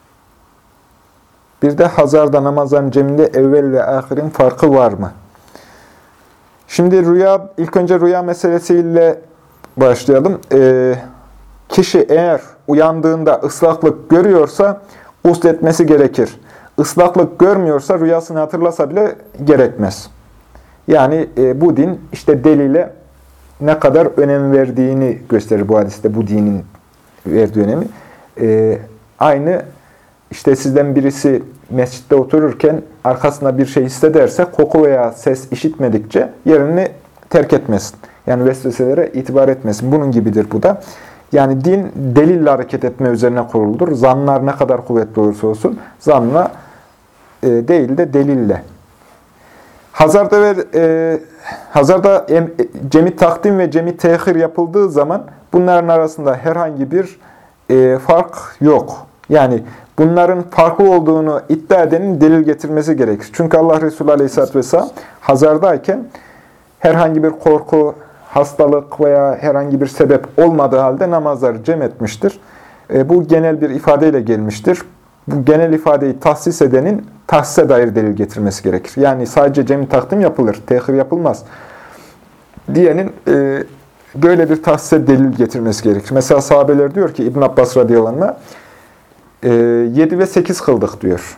Bir de Hazar'da namazların ceminde evvel ve ahirin farkı var mı? Şimdi rüya, ilk önce rüya meselesiyle başlayalım. E, kişi eğer uyandığında ıslaklık görüyorsa gusletmesi gerekir. Islaklık görmüyorsa rüyasını hatırlasa bile gerekmez. Yani e, bu din işte delile ne kadar önem verdiğini gösterir bu hadiste, bu dinin verdiği önemi. E, aynı işte sizden birisi mescitte otururken arkasında bir şey hissederse koku veya ses işitmedikçe yerini terk etmesin. Yani vesveselere itibar etmesin. Bunun gibidir bu da. Yani din delille hareket etme üzerine kuruludur. Zanlar ne kadar kuvvetli olursa olsun zanla e, değil de delille. Hazarda ve e, Hazarda em, cemi takdim ve cemi tehir yapıldığı zaman bunların arasında herhangi bir e, fark yok. Yani bunların farklı olduğunu iddia edenin delil getirmesi gerekir. Çünkü Allah Resulü Aleyhisselatü Vesselam Hazardayken herhangi bir korku, hastalık veya herhangi bir sebep olmadığı halde namazları cem etmiştir. E, bu genel bir ifadeyle gelmiştir. Bu genel ifadeyi tahsis edenin tahsise dair delil getirmesi gerekir. Yani sadece cem-i takdim yapılır, tehir yapılmaz diyenin e, böyle bir tahsise delil getirmesi gerekir. Mesela sahabeler diyor ki İbn Abbas radıyallahu anh e, yedi ve sekiz kıldık diyor.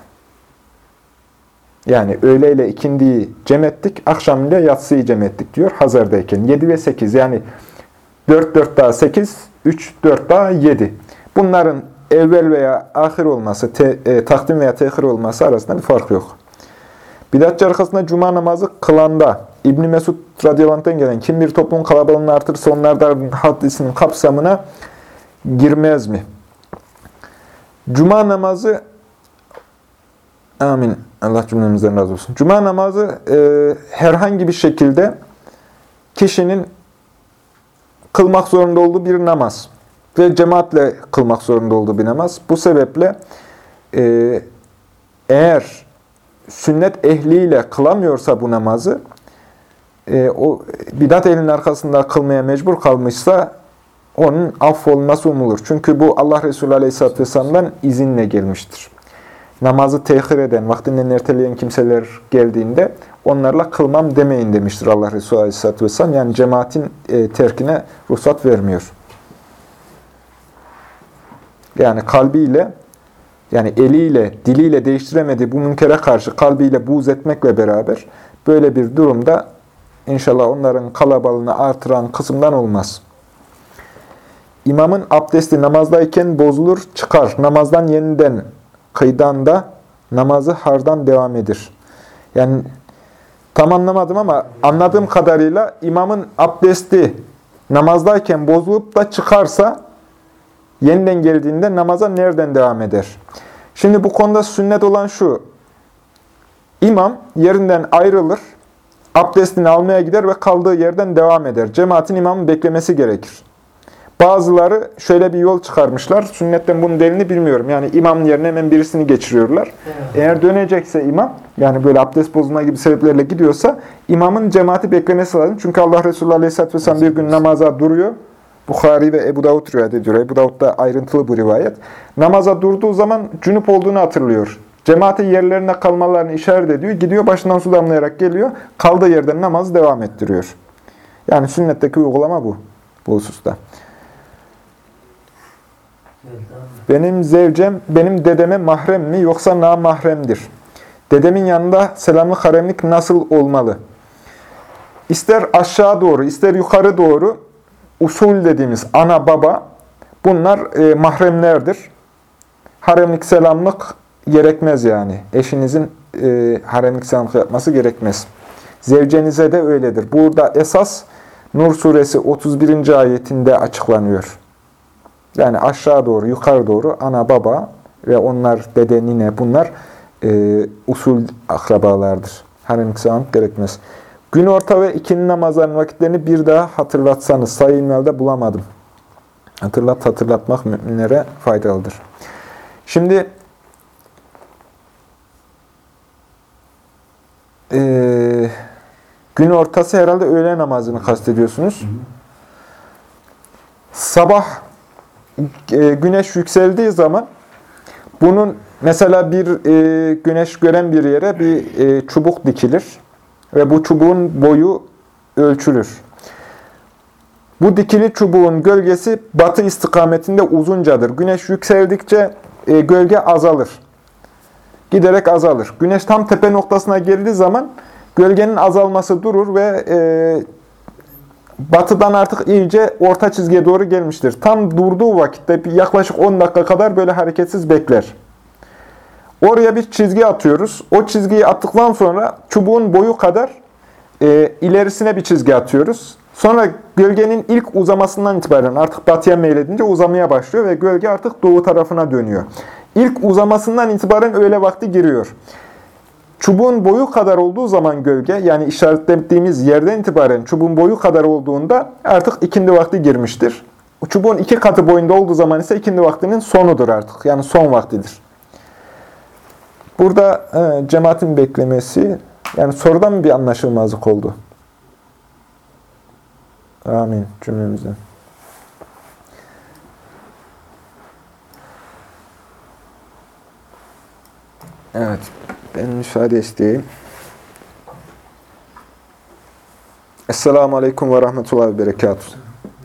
Yani öğleyle ikindiyi cem ettik, akşam ile yatsıyı cem ettik diyor Hazardayken. yedi ve sekiz yani dört, dört daha sekiz, üç, dört daha yedi. Bunların evvel veya ahir olması, te, e, takdim veya tehir olması arasında bir fark yok. Bidatçı arkasında cuma namazı kılanda İbn Mesud radıyallahu anh'tan gelen kim bir toplumun kalabalığını artırırsa onlardan hadisinin kapsamına girmez mi? Cuma namazı, amin, Allah cümlemizden razı olsun. Cuma namazı e, herhangi bir şekilde kişinin kılmak zorunda olduğu bir namaz ve cemaatle kılmak zorunda olduğu bir namaz. Bu sebeple e, eğer sünnet ehliyle kılamıyorsa bu namazı, e, o bidat ehlinin arkasında kılmaya mecbur kalmışsa onun affolunması umulur. Çünkü bu Allah Resulü Aleyhisselatü Vesselam'dan izinle gelmiştir. Namazı tehir eden, vaktinden erteleyen kimseler geldiğinde onlarla kılmam demeyin demiştir Allah Resulü Aleyhisselatü Vesselam. Yani cemaatin e, terkine ruhsat vermiyor. Yani kalbiyle, yani eliyle, diliyle değiştiremediği bu münkere karşı kalbiyle buğz etmekle beraber böyle bir durumda inşallah onların kalabalığını artıran kısımdan olmaz. İmamın abdesti namazdayken bozulur, çıkar. Namazdan yeniden kıydan da namazı hardan devam edir. Yani tam anlamadım ama anladığım kadarıyla imamın abdesti namazdayken bozulup da çıkarsa yeniden geldiğinde namaza nereden devam eder? Şimdi bu konuda sünnet olan şu. İmam yerinden ayrılır, abdestini almaya gider ve kaldığı yerden devam eder. Cemaatin imamı beklemesi gerekir. Bazıları şöyle bir yol çıkarmışlar. Sünnetten bunun delilini bilmiyorum. Yani imamın yerine hemen birisini geçiriyorlar. Evet. Eğer dönecekse imam, yani böyle abdest bozulma gibi sebeplerle gidiyorsa, imamın cemaati beklemesi lazım. Çünkü Allah Resulü Aleyhisselatü Vesselam bir gün namaza duruyor. Bukhari ve Ebu Davud rivayet ediyor. Ebu Davud'da ayrıntılı bu rivayet. Namaza durduğu zaman cünüp olduğunu hatırlıyor. Cemaatin yerlerine kalmalarını işaret ediyor. Gidiyor, başından su damlayarak geliyor. Kaldığı yerden namazı devam ettiriyor. Yani sünnetteki uygulama bu. Bu hususta. Benim zevcem, benim dedeme mahrem mi yoksa namahremdir? Dedemin yanında selamlık haremlik nasıl olmalı? İster aşağı doğru, ister yukarı doğru usul dediğimiz ana baba bunlar e, mahremlerdir. Haremlik selamlık gerekmez yani. Eşinizin e, haremlik selamlık yapması gerekmez. Zevcenize de öyledir. Burada esas Nur suresi otuz birinci ayetinde açıklanıyor. Yani aşağı doğru, yukarı doğru ana baba ve onlar dede, nine bunlar e, usul akrabalardır. Haremlik selamlık gerekmez. Gün orta ve ikindi namazların vakitlerini bir daha hatırlatsanız, Sahih İlmihal'de bulamadım. Hatırlat, hatırlatmak müminlere faydalıdır. Şimdi e, gün ortası herhalde öğle namazını kastediyorsunuz. Hı hı. Sabah e, güneş yükseldiği zaman bunun mesela bir e, güneş gören bir yere bir e, çubuk dikilir. Ve bu çubuğun boyu ölçülür. Bu dikili çubuğun gölgesi batı istikametinde uzuncadır. Güneş yükseldikçe e, gölge azalır. Giderek azalır. Güneş tam tepe noktasına geldiği zaman gölgenin azalması durur ve e, batıdan artık iyice orta çizgiye doğru gelmiştir. Tam durduğu vakitte yaklaşık on dakika kadar böyle hareketsiz bekler. Oraya bir çizgi atıyoruz. O çizgiyi attıktan sonra çubuğun boyu kadar e, ilerisine bir çizgi atıyoruz. Sonra gölgenin ilk uzamasından itibaren artık batıya meyledince uzamaya başlıyor ve gölge artık doğu tarafına dönüyor. İlk uzamasından itibaren öğle vakti giriyor. Çubuğun boyu kadar olduğu zaman gölge, yani işaretlediğimiz yerden itibaren çubuğun boyu kadar olduğunda artık ikindi vakti girmiştir. Çubuğun iki katı boyunda olduğu zaman ise ikindi vaktinin sonudur artık. Yani son vaktidir. Burada e, cemaatin beklemesi, yani sorudan mı bir anlaşılmazlık oldu? Amin cümlemizden. Evet, ben müsaade isteyeyim. Esselamu Aleyküm ve Rahmetullahi ve Berekatuhu.